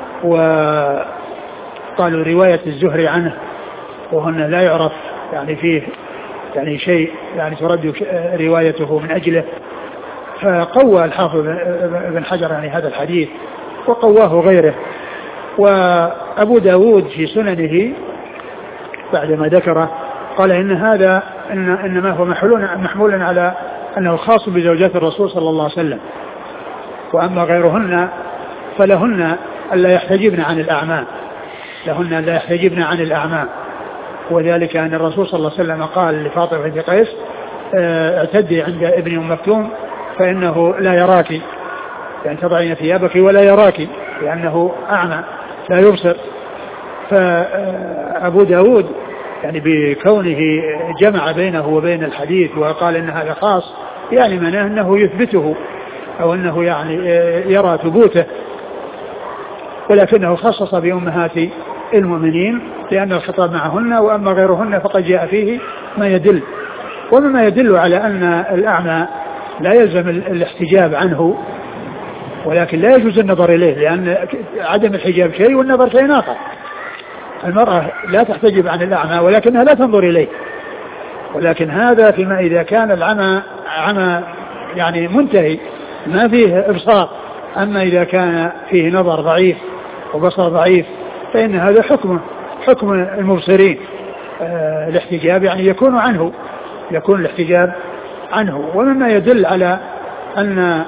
وقالوا رواية الزهري عنه وهن لا يعرف يعني فيه يعني شيء يعني ترد روايته من أجله، فقوى الحافظ بن حجر يعني هذا الحديث وقواه غيره. وأبو داود في سننه بعدما ذكره قال إن هذا إنما هو محمول على أنه خاص بزوجات الرسول صلى الله عليه وسلم، وأما غيرهن فلهن ألا يحتجبن عن الأعمى، لهن ألا يحتجبن عن الأعمى. وذلك أن الرسول صلى الله عليه وسلم قال لفاطمة بنت قيس اعتدي عند ابن أم مكتوم فإنه لا يراك، يعني تضعين ثيابك ولا يراك لأنه أعمى لا يبصر. فأبو داود يعني بكونه جمع بينه وبين الحديث وقال إن هذا خاص، يعني معناه أنه يثبته أو أنه يعني يرى ثبوته، ولكنه خصص بأمهات المؤمنين لأن الخطاب معهن، وأما غيرهن فقد جاء فيه ما يدل. ومما يدل على أن الأعمى لا يلزم الاحتجاب عنه، ولكن لا يجوز النظر إليه، لأن عدم الحجاب شيء والنظر شيء آخر. المرأة لا تحتجب عن الأعمى ولكنها لا تنظر إليه، ولكن هذا فيما إذا كان العمى عمى يعني منتهي ما فيه إبصار. أما إذا كان فيه نظر ضعيف وبصر ضعيف فإن هذا حكم المبصرين. الاحتجاب يعني يكون الاحتجاب عنه. ومما يدل على أن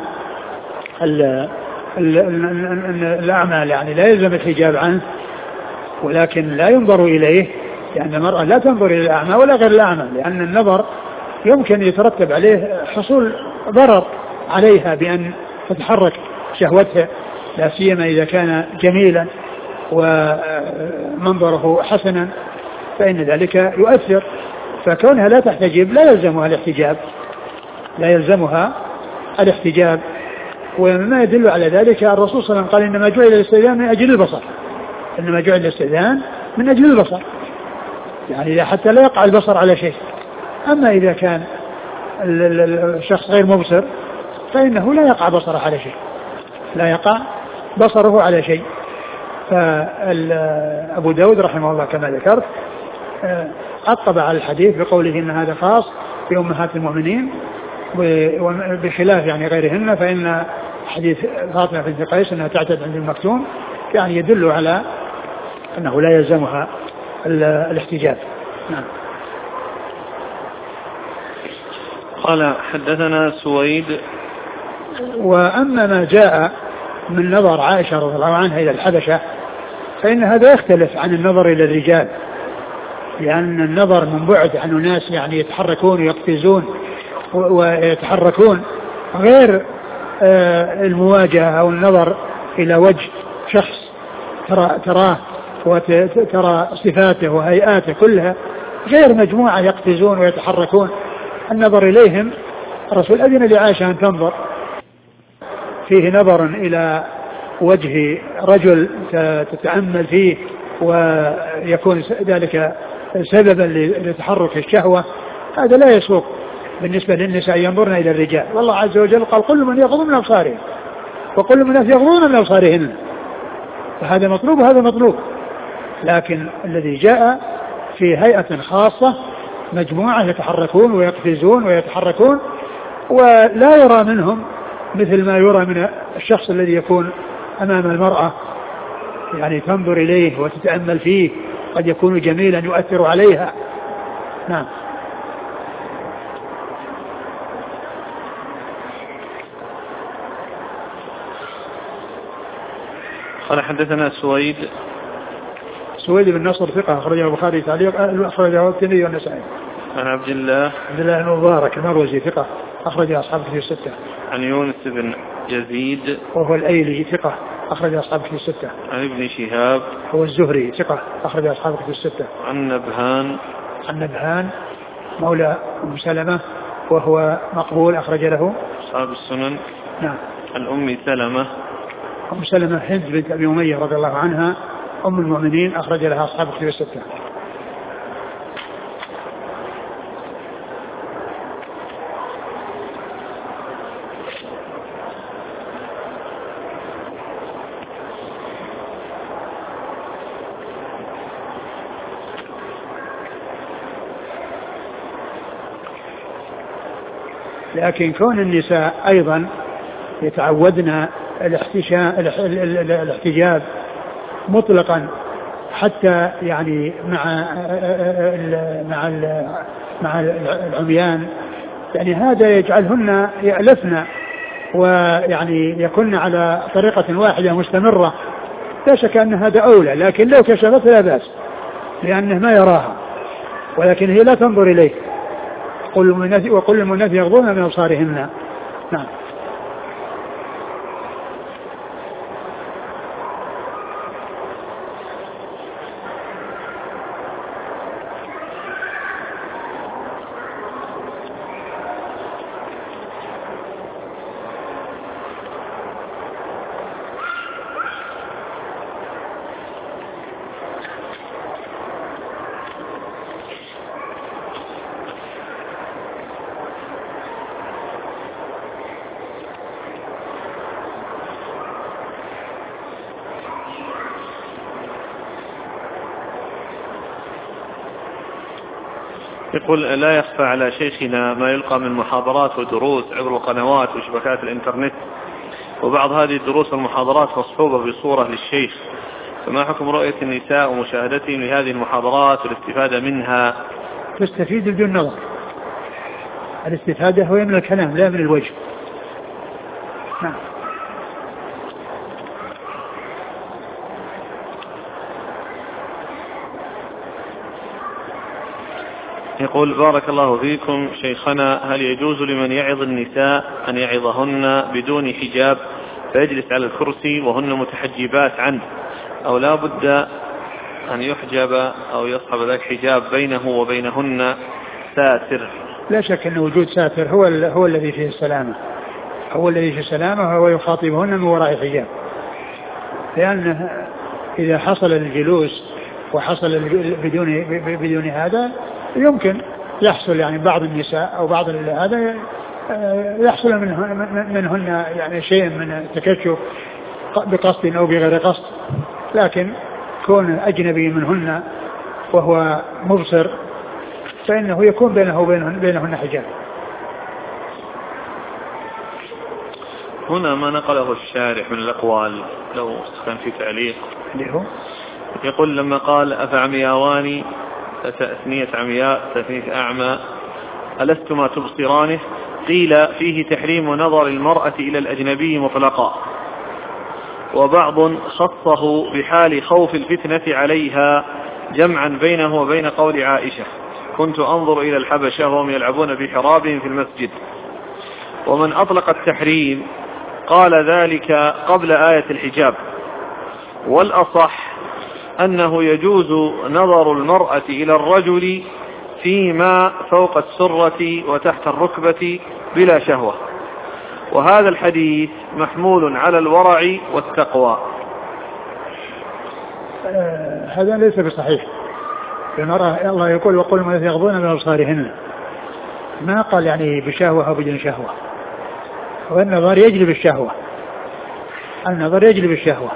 الأعمى يعني لا يلزم الحجاب عنه ولكن لا ينظر إليه، لأن المرأة لا تنظر إلى الأعمى ولا غير الأعمى، لأن النظر يمكن يترتب عليه حصول ضرر عليها بأن تتحرك شهوتها، لا سيما إذا كان جميلا ومنظره حسنا فإن ذلك يؤثر. فكونها لا تحتجب لا يلزمها الاحتجاب. ومما يدل على ذلك الرسول صلى الله عليه وسلم قال إنما جعل الاستئذان من أجل البصر، إنما جعل الاستئذان من أجل البصر، يعني حتى لا يقع البصر على شيء. أما إذا كان الشخص غير مبصر فإنه لا يقع بصره على شيء، لا يقع بصره على شيء. فأبو داود رحمه الله كما ذكرت عقب على الحديث بقوله إن هذا خاص بأمهات المؤمنين بخلاف يعني غيرهن، فإن حديث فاطمة بنت قيس أنها تعتد عند المكتوم يعني يدل على أنه لا يلزمها الاحتجاب. نعم. قال حدثنا سويد. وأما ما جاء من نظر عائشة رضي الله عنها إلى الحبشة فإن هذا يختلف عن النظر إلى الرجال، لأن النظر من بعد عن الناس يعني يتحركون ويقفزون ويتحركون، غير المواجهة أو النظر إلى وجه شخص تراه وترى صفاته وهيئاته كلها، غير مجموعة يقفزون ويتحركون. النظر إليهم الرسول أذن لعائشة أن تنظر فيه نظر إلى وجه رجل تتأمل فيه ويكون ذلك سببا لتحرك الشهوة، هذا لا يسوق بالنسبة للنساء ينظرن إلى الرجال. والله عز وجل قال كل من يغضون من أبصارهم وكل من الناس يغضون من أبصارهن، فهذا مطلوب وهذا مطلوب. لكن الذي جاء في هيئة خاصة مجموعة يتحركون ويقفزون ويتحركون، ولا يرى منهم مثل ما يرى من الشخص الذي يكون أمام المرأة، يعني تنظر إليه وتتأمل فيه، قد يكون جميلا يؤثر عليها. نعم. قال حدثنا سويد بن نصر ثقة أخرجه البخاري تعليق، أخرجه الترمذي والنسائي. عن عبد الله بن المبارك المروزي ثقة أخرج أصحاب الكتب الستة. عن يونس بن يزيد وهو الأيلي ثقة أخرج أصحاب الكتب الستة. عن ابن شهاب هو الزهري ثقة أخرج أصحاب الكتب الستة. عن نبهان مولى أم سلمة وهو مقبول أخرج له أصحاب السنن. نعم. عن أم سلمة هند بنت أبي أمية رضي الله عنها أم المؤمنين أخرج لها أصحاب الكتب الستة. لكن كون النساء أيضا يتعودن الاحتجاب مطلقا حتى يعني مع العميان، يعني هذا يجعلهن يألفن ويعني يكن على طريقة واحدة مستمرة. لا شك أن هذا أولى، لكن لو كشفت لا بأس لأنه ما يراها، ولكن هي لا تنظر إليه. وكل من الناس يغضون من أبصارهن. نعم. يقول لا يخفى على شيخنا ما يلقى من محاضرات ودروس عبر قنوات وشبكات الإنترنت، وبعض هذه الدروس والمحاضرات مصحوبة بصورة للشيخ، فما حكم رؤية النساء ومشاهدتهم لهذه المحاضرات والاستفادة منها؟ تستفيد بدون نظر، الاستفادة هو من الكلام لا من الوجه. نعم. يقول بارك الله فيكم شيخنا، هل يجوز لمن يعظ النساء أن يعظهن بدون حجاب فيجلس على الكرسي وهن متحجبات عنه، أو لا بد أن يحجب أو يصحب ذاك حجاب بينه وبينهن ساتر؟ لا شك أن وجود ساتر هو الذي فيه السلامة، هو الذي فيه السلامة، وهو يخاطبهن من وراء حجاب، لأن إذا حصل الجلوس وحصل بدون هذا يمكن يحصل يعني بعض النساء أو بعض هذا يحصل منهن يعني شيء من التكشف بقصد أو بغير قصد، لكن كون أجنبي منهن وهو مبصر فإنه يكون بينه وبينهن حجاب. هنا ما نقله الشارح من الأقوال لو كان في تعليق يقول لما قال أفعمياوان تثنية عمياء تثنية أعمى ألستما تبصرانه، قيل فيه تحريم نظر المرأة إلى الأجنبي مطلقا، وبعض خصه بحال خوف الفتنة عليها جمعا بينه وبين قول عائشة كنت أنظر إلى الحبشة وهم يلعبون بحرابهم في المسجد. ومن أطلق التحريم قال ذلك قبل آية الحجاب، والأصح أنه يجوز نظر المرأة إلى الرجل فيما فوق السرة وتحت الركبة بلا شهوة، وهذا الحديث محمول على الورع والتقوى. هذا ليس بصحيح. المرأة الله يقول وقل ما يغضون من أبصارهن، ما قال يعني بشهوة أو بدون شهوة، والنظر يجلب الشهوة، النظر يجلب الشهوة،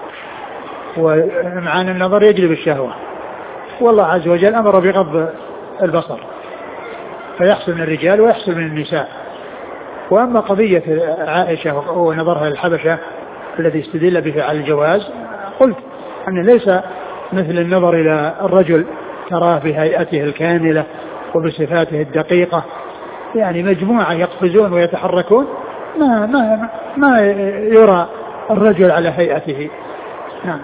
ومعنى النظر يجلب الشهوة، والله عز وجل أمر بغض البصر فيحصل من الرجال ويحصل من النساء. وأما قضية عائشة ونظرها للحبشة الذي استدل به على الجواز، قلت أن ليس مثل النظر إلى الرجل تراه بهيئته الكاملة وبصفاته الدقيقة، يعني مجموعة يقفزون ويتحركون ما يرى الرجل على هيئته. نعم.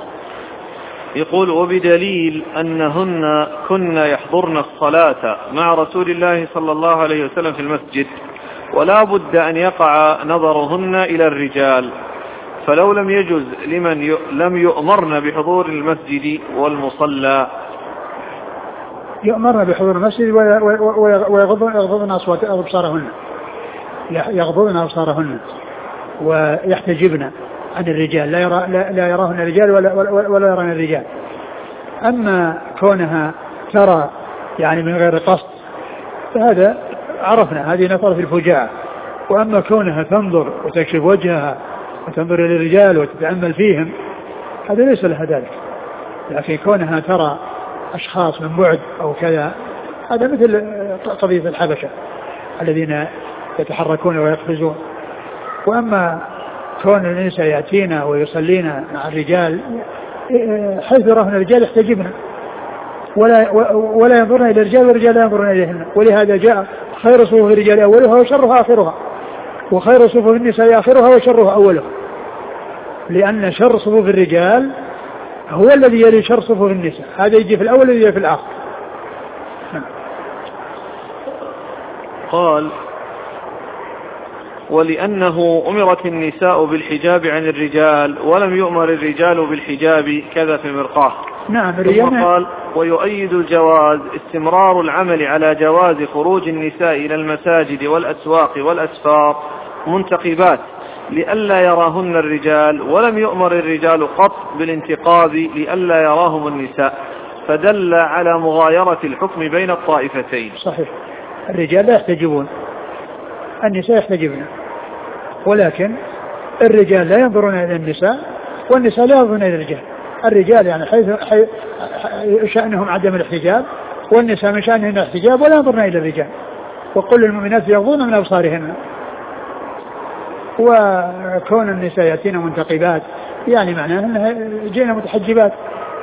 يقول وبدليل أنهن كن يحضرن الصلاة مع رسول الله صلى الله عليه وسلم في المسجد، ولا بد أن يقع نظرهن إلى الرجال، فلو لم يجز لمن لم يؤمرن بحضور المسجد والمصلى. يؤمرن بحضور المسجد ويغضضن أبصارهن، يغضضن أبصارهن ويحتجبن عن الرجال، لا يراهن الرجال ولا يرون الرجال. أما كونها ترى يعني من غير قصد فهذا عرفنا، هذه نظر في الفجاعة. وأما كونها تنظر وتكشف وجهها وتنظر إلى الرجال وتتأمل فيهم هذا ليس لها ذلك، لكن كونها ترى أشخاص من بعد أو كذا هذا مثل قضية الحبشة الذين يتحركون ويقفزون. وأما كون النساء يأتينا ويصلينا مع الرجال حيث يراهن الرجال يحتجبنا ولا ينظرن إلى الرجال والرجال لا ينظرون إليهن، ولهذا جاء خير صفوف الرجال أولها وشرها آخرها، وخير صفوف النساء آخرها وشرها أولها، لأن شر صفوف الرجال هو الذي يلي شر صفوف النساء، هذا يجي في الأول ويجي في الآخر. قال ولأنه أمرت النساء بالحجاب عن الرجال ولم يؤمر الرجال بالحجاب كذا في المرقاة. نعم. ثم قال ويؤيد الجواز استمرار العمل على جواز خروج النساء إلى المساجد والأسواق والأسفار منتقبات لئلا يراهن الرجال، ولم يؤمر الرجال قط بالانتقاب لئلا يراهم النساء، فدل على مغايرة الحكم بين الطائفتين. صحيح، الرجال لا يحتجبون، النساء يحتجبن، ولكن الرجال لا ينظرون إلى النساء والنساء لا ينظرون إلى الرجال. الرجال يعني حيث شأنهم عدم الاحتجاب، والنساء من شأنهم الاحتجاب ولا ينظرون إلى الرجال. وكل المؤمنات يغضون من أبصارهن. وكون النساء يأتين منتقبات يعني معناه أنها جئنا متحجبات.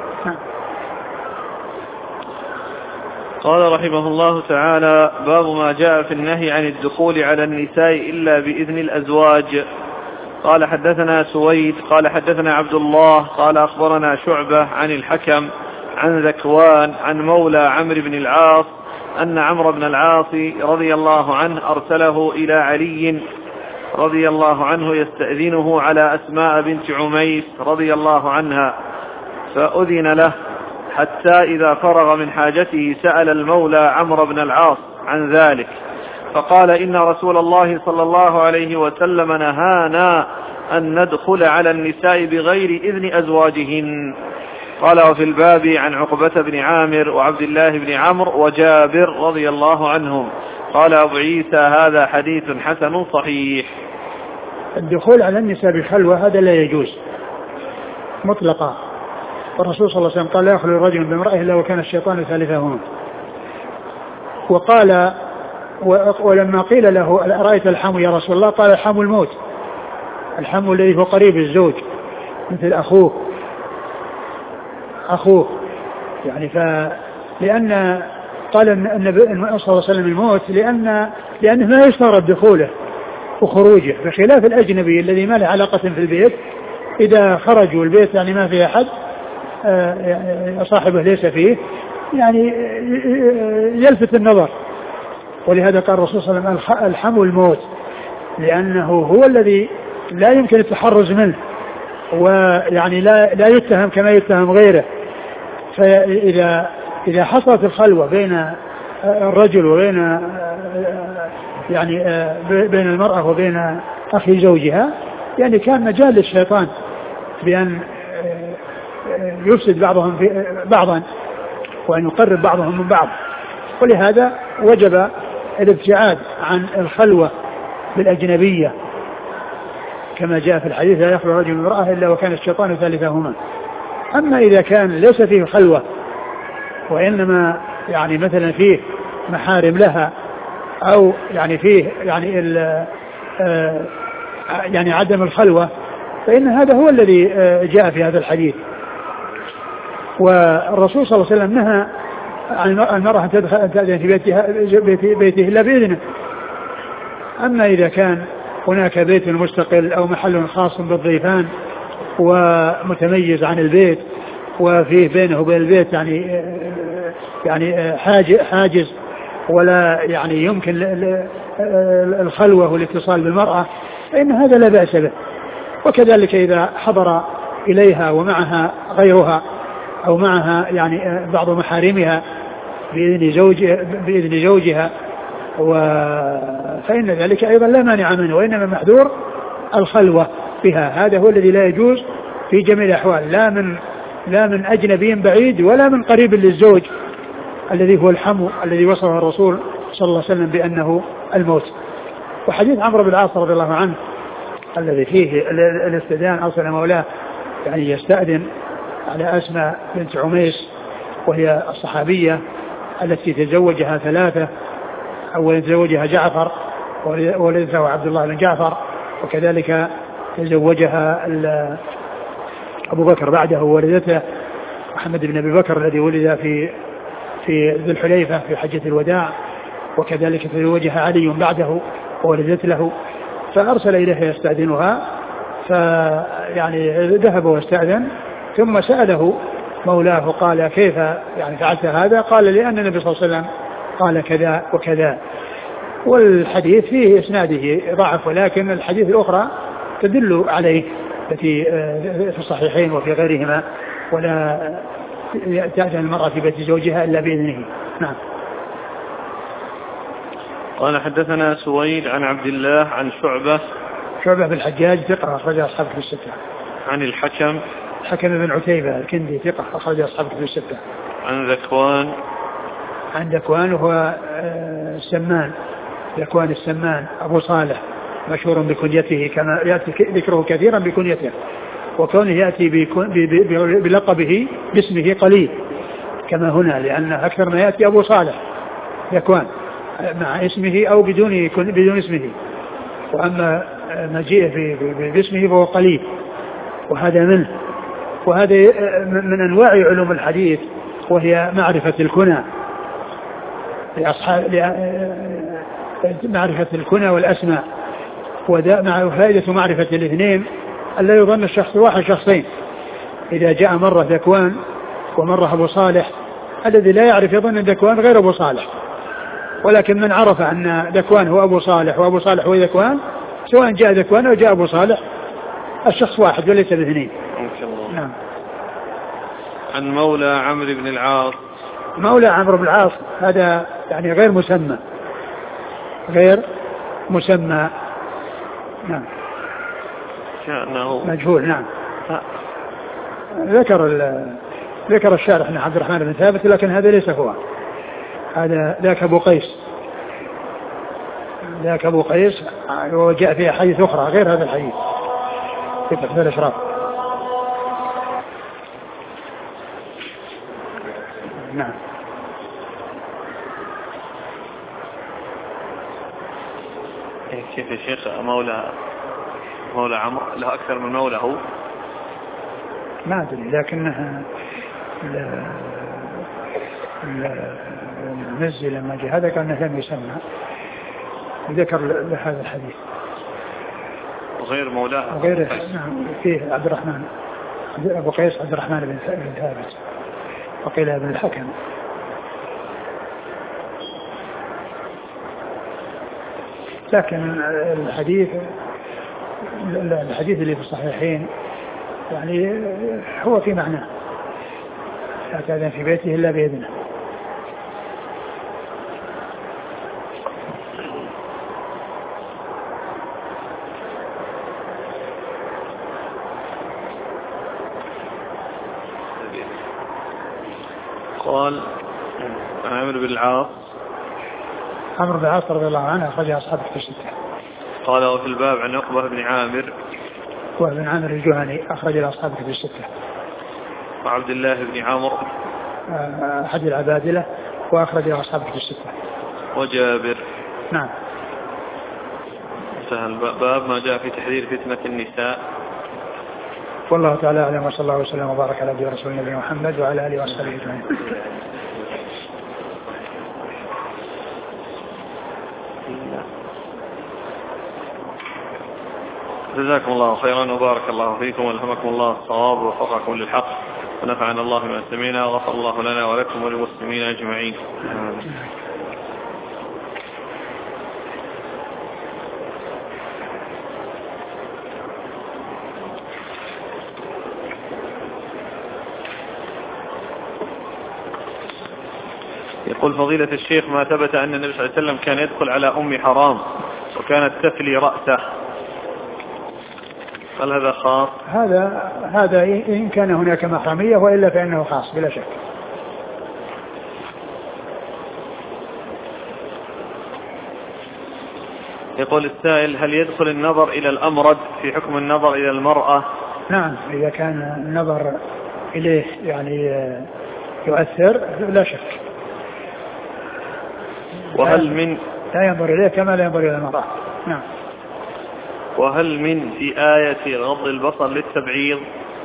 قال رحمه الله تعالى باب ما جاء في النهي عن الدخول على النساء إلا بإذن الأزواج. قال حدثنا سويد قال حدثنا عبد الله قال أخبرنا شعبة عن الحكم عن ذكوان عن مولى عمرو بن العاص أن عمرو بن العاص رضي الله عنه أرسله إلى علي رضي الله عنه يستأذنه على أسماء بنت عميس رضي الله عنها، فأذن له حتى إذا فرغ من حاجته سأل المولى عمرو بن العاص عن ذلك، فقال إن رسول الله صلى الله عليه وسلم نهانا أن ندخل على النساء بغير إذن أزواجهن. قال وفي الباب عن عقبة بن عامر وعبد الله بن عمرو وجابر رضي الله عنهم. قال أبو عيسى هذا حديث حسن صحيح. الدخول على النساء بخلوة هذا لا يجوز مطلقا، والرسول صلى الله عليه وسلم قال لا يخلو الرجل بامرأة إلا وكان الشيطان ثالثهما. وقال ولما قيل له أرأيت الحمو يا رسول الله قال الحمو الموت، الحمو الذي هو قريب الزوج مثل أخوه يعني. لأن قال النبي صلى الله عليه وسلم الموت لأنه ما يستغرب دخوله وخروجه، بخلاف الأجنبي الذي ما له علاقة في البيت إذا خرجوا البيت يعني ما فيه أحد صاحبه ليس فيه يعني يلفت النظر. ولهذا قال الرسول صلى الله عليه وسلم الحمو الموت، لأنه هو الذي لا يمكن التحرز منه، ويعني لا يتهم كما يتهم غيره. فإذا حصلت الخلوة بين الرجل وبين يعني بين المرأة وبين أخي زوجها، يعني كان مجال للشيطان بأن يفسد بعضهم في بعضا وأن يقرب بعضهم من بعض. ولهذا وجب الابتعاد عن الخلوة بالأجنبية كما جاء في الحديث: لا يخلو رجل امرأة إلا وكان الشيطان ثالثهما. أما إذا كان ليس فيه خلوة وإنما يعني مثلا فيه محارم لها أو يعني فيه يعني عدم الخلوة، فإن هذا هو الذي جاء في هذا الحديث. والرسول صلى الله عليه وسلم نهى عن المرأة أن تأذن في بيته إلا بإذنه. أما إذا كان هناك بيت مستقل أو محل خاص بالضيفان ومتميز عن البيت وفيه بينه وبين البيت يعني حاجز ولا يعني يمكن الخلوة والاتصال بالمرأة، فإن هذا لا بأس به. وكذلك إذا حضر إليها ومعها غيرها أو معها يعني بعض محارمها بإذن زوجها فإن ذلك أيضا لا مانع منه، وإنما محذور الخلوة بها. هذا هو الذي لا يجوز في جميع الأحوال، لا من أجنبي بعيد ولا من قريب للزوج الذي هو الحمو الذي وصفه الرسول صلى الله عليه وسلم بأنه الموت. وحديث عمرو بن العاص رضي الله عنه الذي فيه الاستئذان أرسل مولاه يعني يستأذن على أسماء بنت عميس، وهي الصحابية التي تزوجها ثلاثة: أولا تزوجها جعفر وولدته عبد الله بن جعفر، وكذلك تزوجها أبو بكر بعده وولدته محمد بن أبي بكر الذي ولد في ذي الحليفة في حجة الوداع، وكذلك تزوجها علي بعده وولدت له. فأرسل إليها يستأذنها، فيعني ذهب واستأذن، ثم سأله مولاه قال: كيف يعني فعلت هذا؟ قال: لأن النبي صلى الله عليه وسلم قال كذا وكذا. والحديث فيه إسناده ضعف، ولكن الحديث الأخرى تدل عليه التي في الصحيحين وفي غيرهما: ولا تأذن المرأة في بيت زوجها إلا بإذنه. نعم. قال: حدثنا سويد عن عبد الله عن شعبة بن الحجاج ثقة أخرج أصحابه في الستة. عن الحكم بن عتيبة الكندي ثقة أخرج أصحابه في الستة. عن ذكوان وهو السمان، ذكوان السمان أبو صالح مشهور بكنيته كما يأتي ذكره كثيرا بكنيته، وكونه يأتي بلقبه باسمه قليل كما هنا، لأن أكثر ما يأتي أبو صالح ذكوان مع اسمه أو بدون اسمه، وأما مجيء باسمه فهو قليل، وهذا منه. وهذا من أنواع علوم الحديث، وهي معرفة الكنى معرفة الكنى والأسماء، مع فائدة معرفة الاثنين ألا يظن الشخص واحد شخصين. إذا جاء مرة ذكوان ومرة أبو صالح، الذي لا يعرف يظن ذكوان غير أبو صالح، ولكن من عرف أن ذكوان هو أبو صالح وأبو صالح هو ذكوان، سواء جاء ذكوان أو جاء أبو صالح، الشخص واحد وليس باثنين. نعم. عن مولى عمرو بن العاص. مولى عمرو بن العاص هذا يعني غير مسمى. نعم. كأنه مجهول. نعم. ذكر الشارح عن عبد الرحمن بن ثابت، لكن هذا ليس هو، هذا ذاك أبو قيس، وجاء في حديث أخرى غير هذا الحديث في تحفة الأشراف. نعم. كيف يا شيخ مولى عمرو له أكثر من مولى هو؟ ما أدري، لكنها المزي لما جاء هذا كان لم يسمى، ذكر لهذا الحديث وغير مولاه وغير. نعم. فيه عبد الرحمن أبو قيس عبد الرحمن بن ثابت، وقيل ابن الحكم. لكن الحديث اللي في الصحيحين يعني هو في معناه: لا تأذن في بيته إلا بإذنه. قال عامر بن العاص. عمرو بن العاص رضي الله عنه أخرج أصحاب الكتب الستة. قال وفي الباب عن عقبة بن عامر وابن عامر الجهني أخرج أصحاب الكتب الستة. وعبد الله بن عمرو أحد العبادلة وأخرج أصحاب الكتب الستة. وجابر. نعم. سهل. باب ما جاء في تحذير فتنة النساء. والله تعالى أعلم، وصلى الله وسلم وبارك على عبده ورسوله نبينا محمد وعلى آله وصحبه أجمعين. جزاكم الله خيرا وبارك الله فيكم والهمكم الله الصواب ووفقكم للحق ونفعنا الله بما سمعنا وغفر الله لنا ولكم وللمسلمين أجمعين. يقول فضيلة الشيخ ما ثبت أن النبي صلى الله عليه وسلم كان يدخل على أم حرام وكانت تفلي رأسه، هل هذا خاص؟ هذا إن كان هناك محرمية، وإلا فإنه خاص بلا شك. يقول السائل هل يدخل النظر إلى الأمرد في حكم النظر إلى المرأة؟ نعم، إذا كان النظر إليه يعني يؤثر لا شك. وهل من لا ينظر إليه كما لا ينظر إلى المرأة. نعم. وهل من في آية غض البصر للتبعيض؟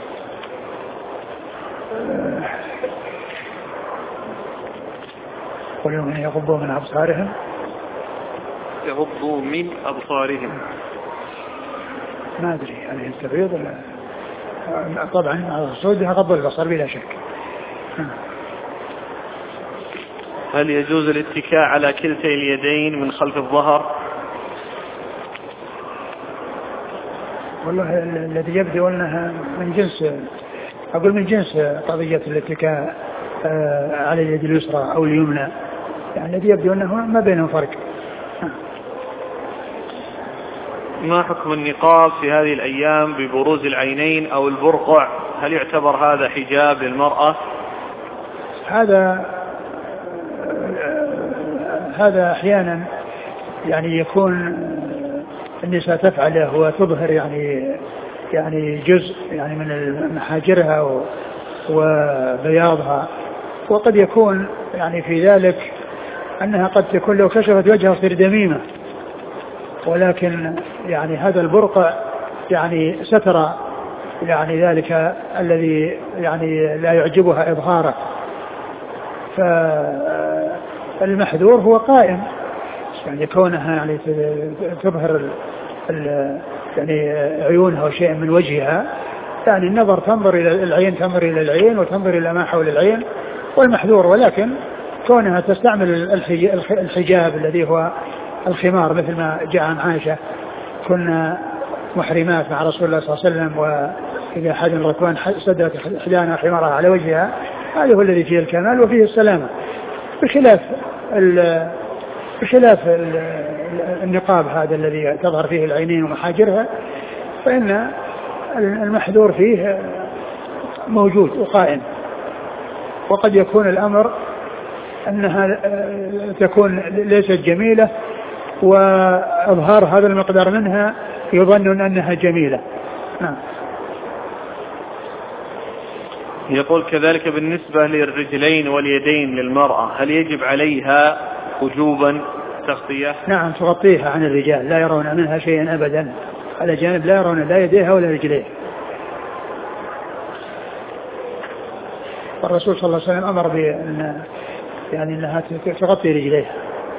قل لهم يغضوا من أبصارهم. يغضوا من أبصارهم. ما أدري هل التبعيض ولا. طبعا الصوت غض البصر بلا شك. هل يجوز الاتكاء على كلتا اليدين من خلف الظهر؟ والله الذي يبدو أنها من جنس قضية الاتكاء على اليد اليسرى أو اليمنى، يعني الذي يبدو أنه ما بينهم فرق. ما حكم النقاب في هذه الأيام ببروز العينين أو البرقع؟ هل يعتبر هذا حجاب للمرأة؟ هذا أحيانا يعني يكون النساء تفعله وتظهر يعني جزء يعني من محاجرها وبياضها، وقد يكون يعني في ذلك أنها قد تكون لو كشفت وجهها تصير دميمة، ولكن يعني هذا البرقع يعني ستر يعني ذلك الذي يعني لا يعجبها إظهاره. فالمحذور هو قائم، يعني كونها يعني تظهر يعني عيونها وشيء من وجهها، يعني النظر تنظر إلى العين، تنظر إلى العين وتنظر إلى ما حول العين والمحذور، ولكن كونها تستعمل الحجاب الذي هو الخمار مثل ما جاء عن عائشة كنا محرمات مع رسول الله صلى الله عليه وسلم، وإذا أحد الركبان سدت إحدانا خمارها على وجهها، هذا هو الذي فيه الكمال وفيه السلامة، بخلاف النقاب هذا الذي تظهر فيه العينين ومحاجرها، فإن المحذور فيه موجود وقائم، وقد يكون الأمر أنها تكون ليست جميلة وإظهار هذا المقدار منها يظن أنها جميلة. نعم. يقول كذلك بالنسبة للرجلين واليدين للمرأة هل يجب عليها وجوبا تغطية؟ نعم تغطيها عن الرجال، لا يرون منها شيئا أبدا، على جانب لا يرون لا يديها ولا رجليها. والرسول صلى الله عليه وسلم أمر بأن يعني أنها تغطي رجليها.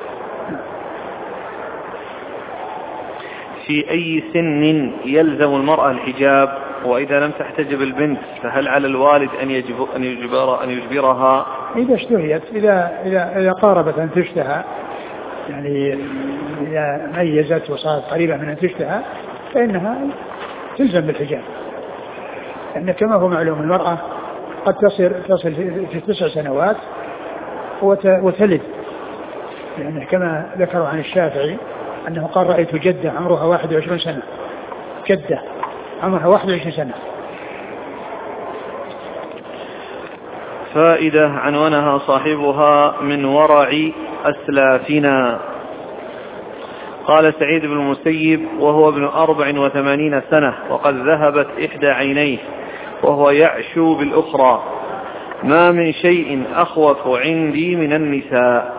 في أي سن يلزم المرأة الحجاب؟ وإذا لم تحتجب البنت فهل على الوالد أن يجبرها؟ إذا اشتهيت، إذا قاربت أن تشتهى، يعني إذا ميزت وصارت قريبة من أن تشتهى فإنها تلزم بالحجاب، لأن كما هو معلوم المرأة قد تصل في 9 سنوات وتلد، لأنه كما ذكروا عن الشافعي أنه قال رأيت جدة عمرها 21 سنة، جدة عمرها 21 سنة. فائدة عنوانها صاحبها من ورع أسلافنا. قال سعيد بن المسيب وهو ابن 84 سنة وقد ذهبت إحدى عينيه وهو يعشو بالأخرى: ما من شيء أخوف عندي من النساء.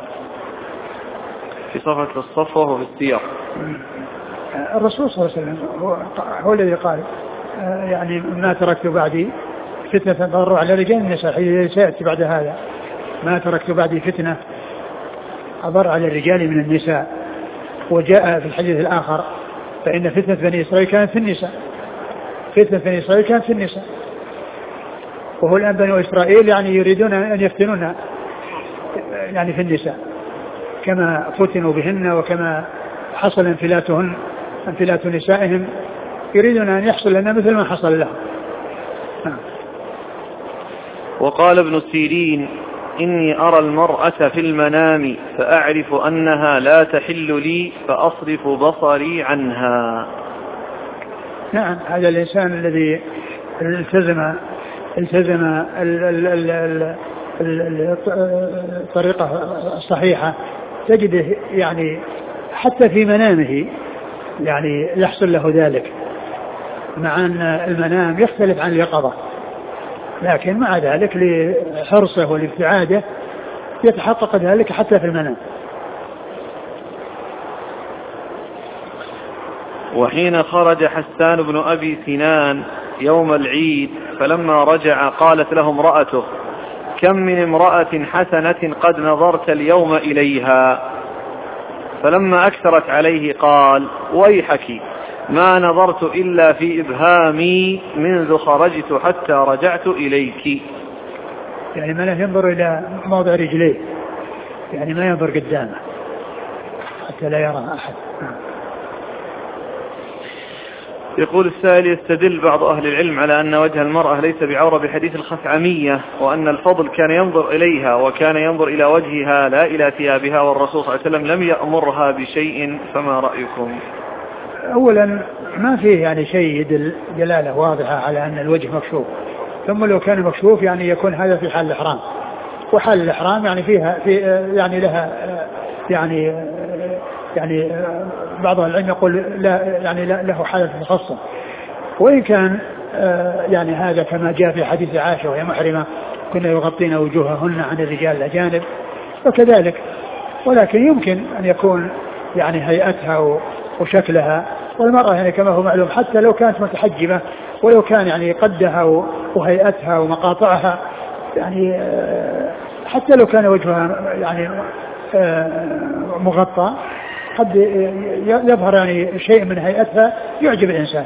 في صفحة الصفوة وفي السياق. الرسول صلى الله عليه وسلم هو الذي قال يعني ما تركت بعدي فتنة تضر على رجال النساء، حيث سيأتي بعد هذا ما تركت بعدي فتنة أضر على الرجال من النساء. وجاء في الحديث الآخر: فإن فتنة بني إسرائيل كانت في النساء. فتنة بني إسرائيل كانت في النساء. وهو الآن بني إسرائيل يعني يريدون أن يفتنون يعني في النساء كما فتنوا بهن وكما حصل انفلات نسائهم، يريدون أن يحصل لنا مثل ما حصل لهم. وقال ابن سيرين: إني أرى المرأة في المنام فأعرف أنها لا تحل لي فأصرف بصري عنها. نعم، هذا الإنسان الذي التزم الطريقة الصحيحة تجده يعني حتى في منامه يعني يحصل له ذلك، مع أن المنام يختلف عن اليقظة، لكن مع ذلك لحرصه والابتعاده يتحقق ذلك حتى في المنام. وحين خرج حسان بن أبي سنان يوم العيد فلما رجع قالت له امرأته: كم من امرأة حسنة قد نظرت اليوم إليها. فلما أكثرت عليه قال: ويحك، ما نظرت إلا في إبهامي منذ خرجت حتى رجعت إليك. يعني ما ينظر إلى موضع رجليه، يعني ما ينظر قدامه حتى لا يرى أحد. يقول السائل: يستدل بعض أهل العلم على أن وجه المرأة ليس بعورة بحديث الخثعمية، وأن الفضل كان ينظر إليها وكان ينظر إلى وجهها لا إلى ثيابها، والرسول صلى الله عليه وسلم لم يأمرها بشيء، فما رأيكم؟ أولا ما فيه يعني شيء يدل دلالة واضحة على أن الوجه مكشوف، ثم لو كان مكشوف يعني يكون هذا في حال الإحرام، وحال الإحرام يعني فيها يعني لها يعني بعض العلم يقول لا يعني له حالة خاصة، وإن كان يعني هذا كما جاء في حديث عائشة وهي محرمة كنا يغطين وجوههن عن الرجال الأجانب وكذلك، ولكن يمكن أن يكون يعني هيئتها وشكلها، والمرأة يعني كما هو معلوم حتى لو كانت متحجبة ولو كان يعني قدها وهيئتها ومقاطعها يعني حتى لو كان وجهها يعني مغطى قد يظهر يعني شيء من هيئتها يعجب الإنسان.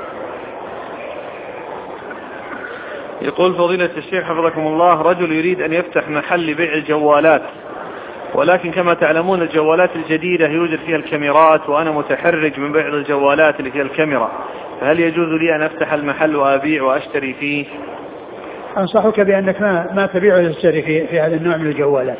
يقول فضيلة الشيخ حفظكم الله: رجل يريد أن يفتح محل لبيع الجوالات، ولكن كما تعلمون الجوالات الجديدة يوجد فيها الكاميرات، وأنا متحرج من بيع الجوالات اللي فيها الكاميرا، فهل يجوز لي أن أفتح المحل وأبيع وأشتري فيه؟ أنصحك بأنك ما تبيع وتشتري في هذا النوع من الجوالات.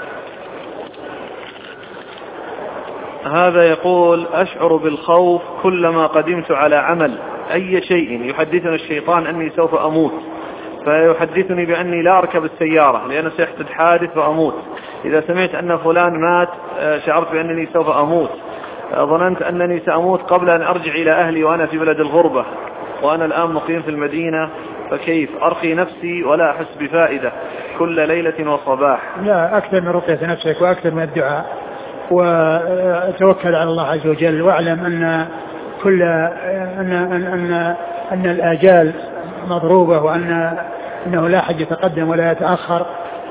هذا يقول: أشعر بالخوف كلما قدمت على عمل أي شيء يحدثني الشيطان أني سوف أموت، فيحدثني بأني لا أركب السيارة لأن سيحدث حادث وأموت. إذا سمعت أن فلان مات شعرت بأنني سوف أموت. ظننت أنني سأموت قبل أن أرجع إلى أهلي وأنا في بلد الغربة، وأنا الآن مقيم في المدينة، فكيف أرقي نفسي ولا أحس بفائدة كل ليلة وصباح؟ لا، أكثر من رقية نفسك وأكثر من الدعاء، وتوكل على الله عز وجل، واعلم أن الآجال مضروبة، وأنه لا حد يتقدم ولا يتأخر،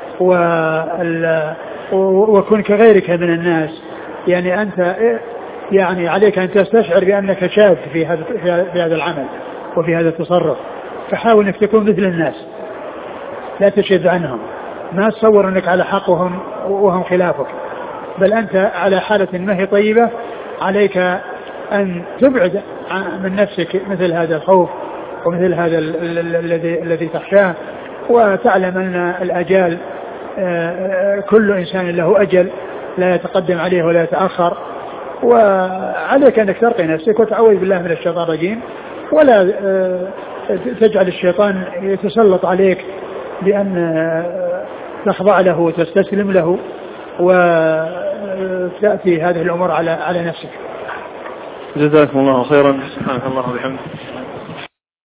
وكن كغيرك من الناس. يعني أنت يعني عليك أن تستشعر بأنك شاذ في هذا العمل وفي هذا التصرف، فحاول أنك تكون مثل الناس، لا تشذ عنهم، ما تصور أنك على حق وهم خلافك، بل أنت على حالة ما هي طيبة. عليك أن تبعد من نفسك مثل هذا الخوف ومثل هذا الذي تخشاه، وتعلم أن الأجال كل إنسان له أجل لا يتقدم عليه ولا يتأخر، وعليك أنك ترقي نفسك وتعوذ بالله من الشيطان الرجيم، ولا تجعل الشيطان يتسلط عليك بأن تخضع له وتستسلم له وتأتي هذه الأمور على نفسك. جزاكم الله خيرا. سبحانك الله وبحمدك.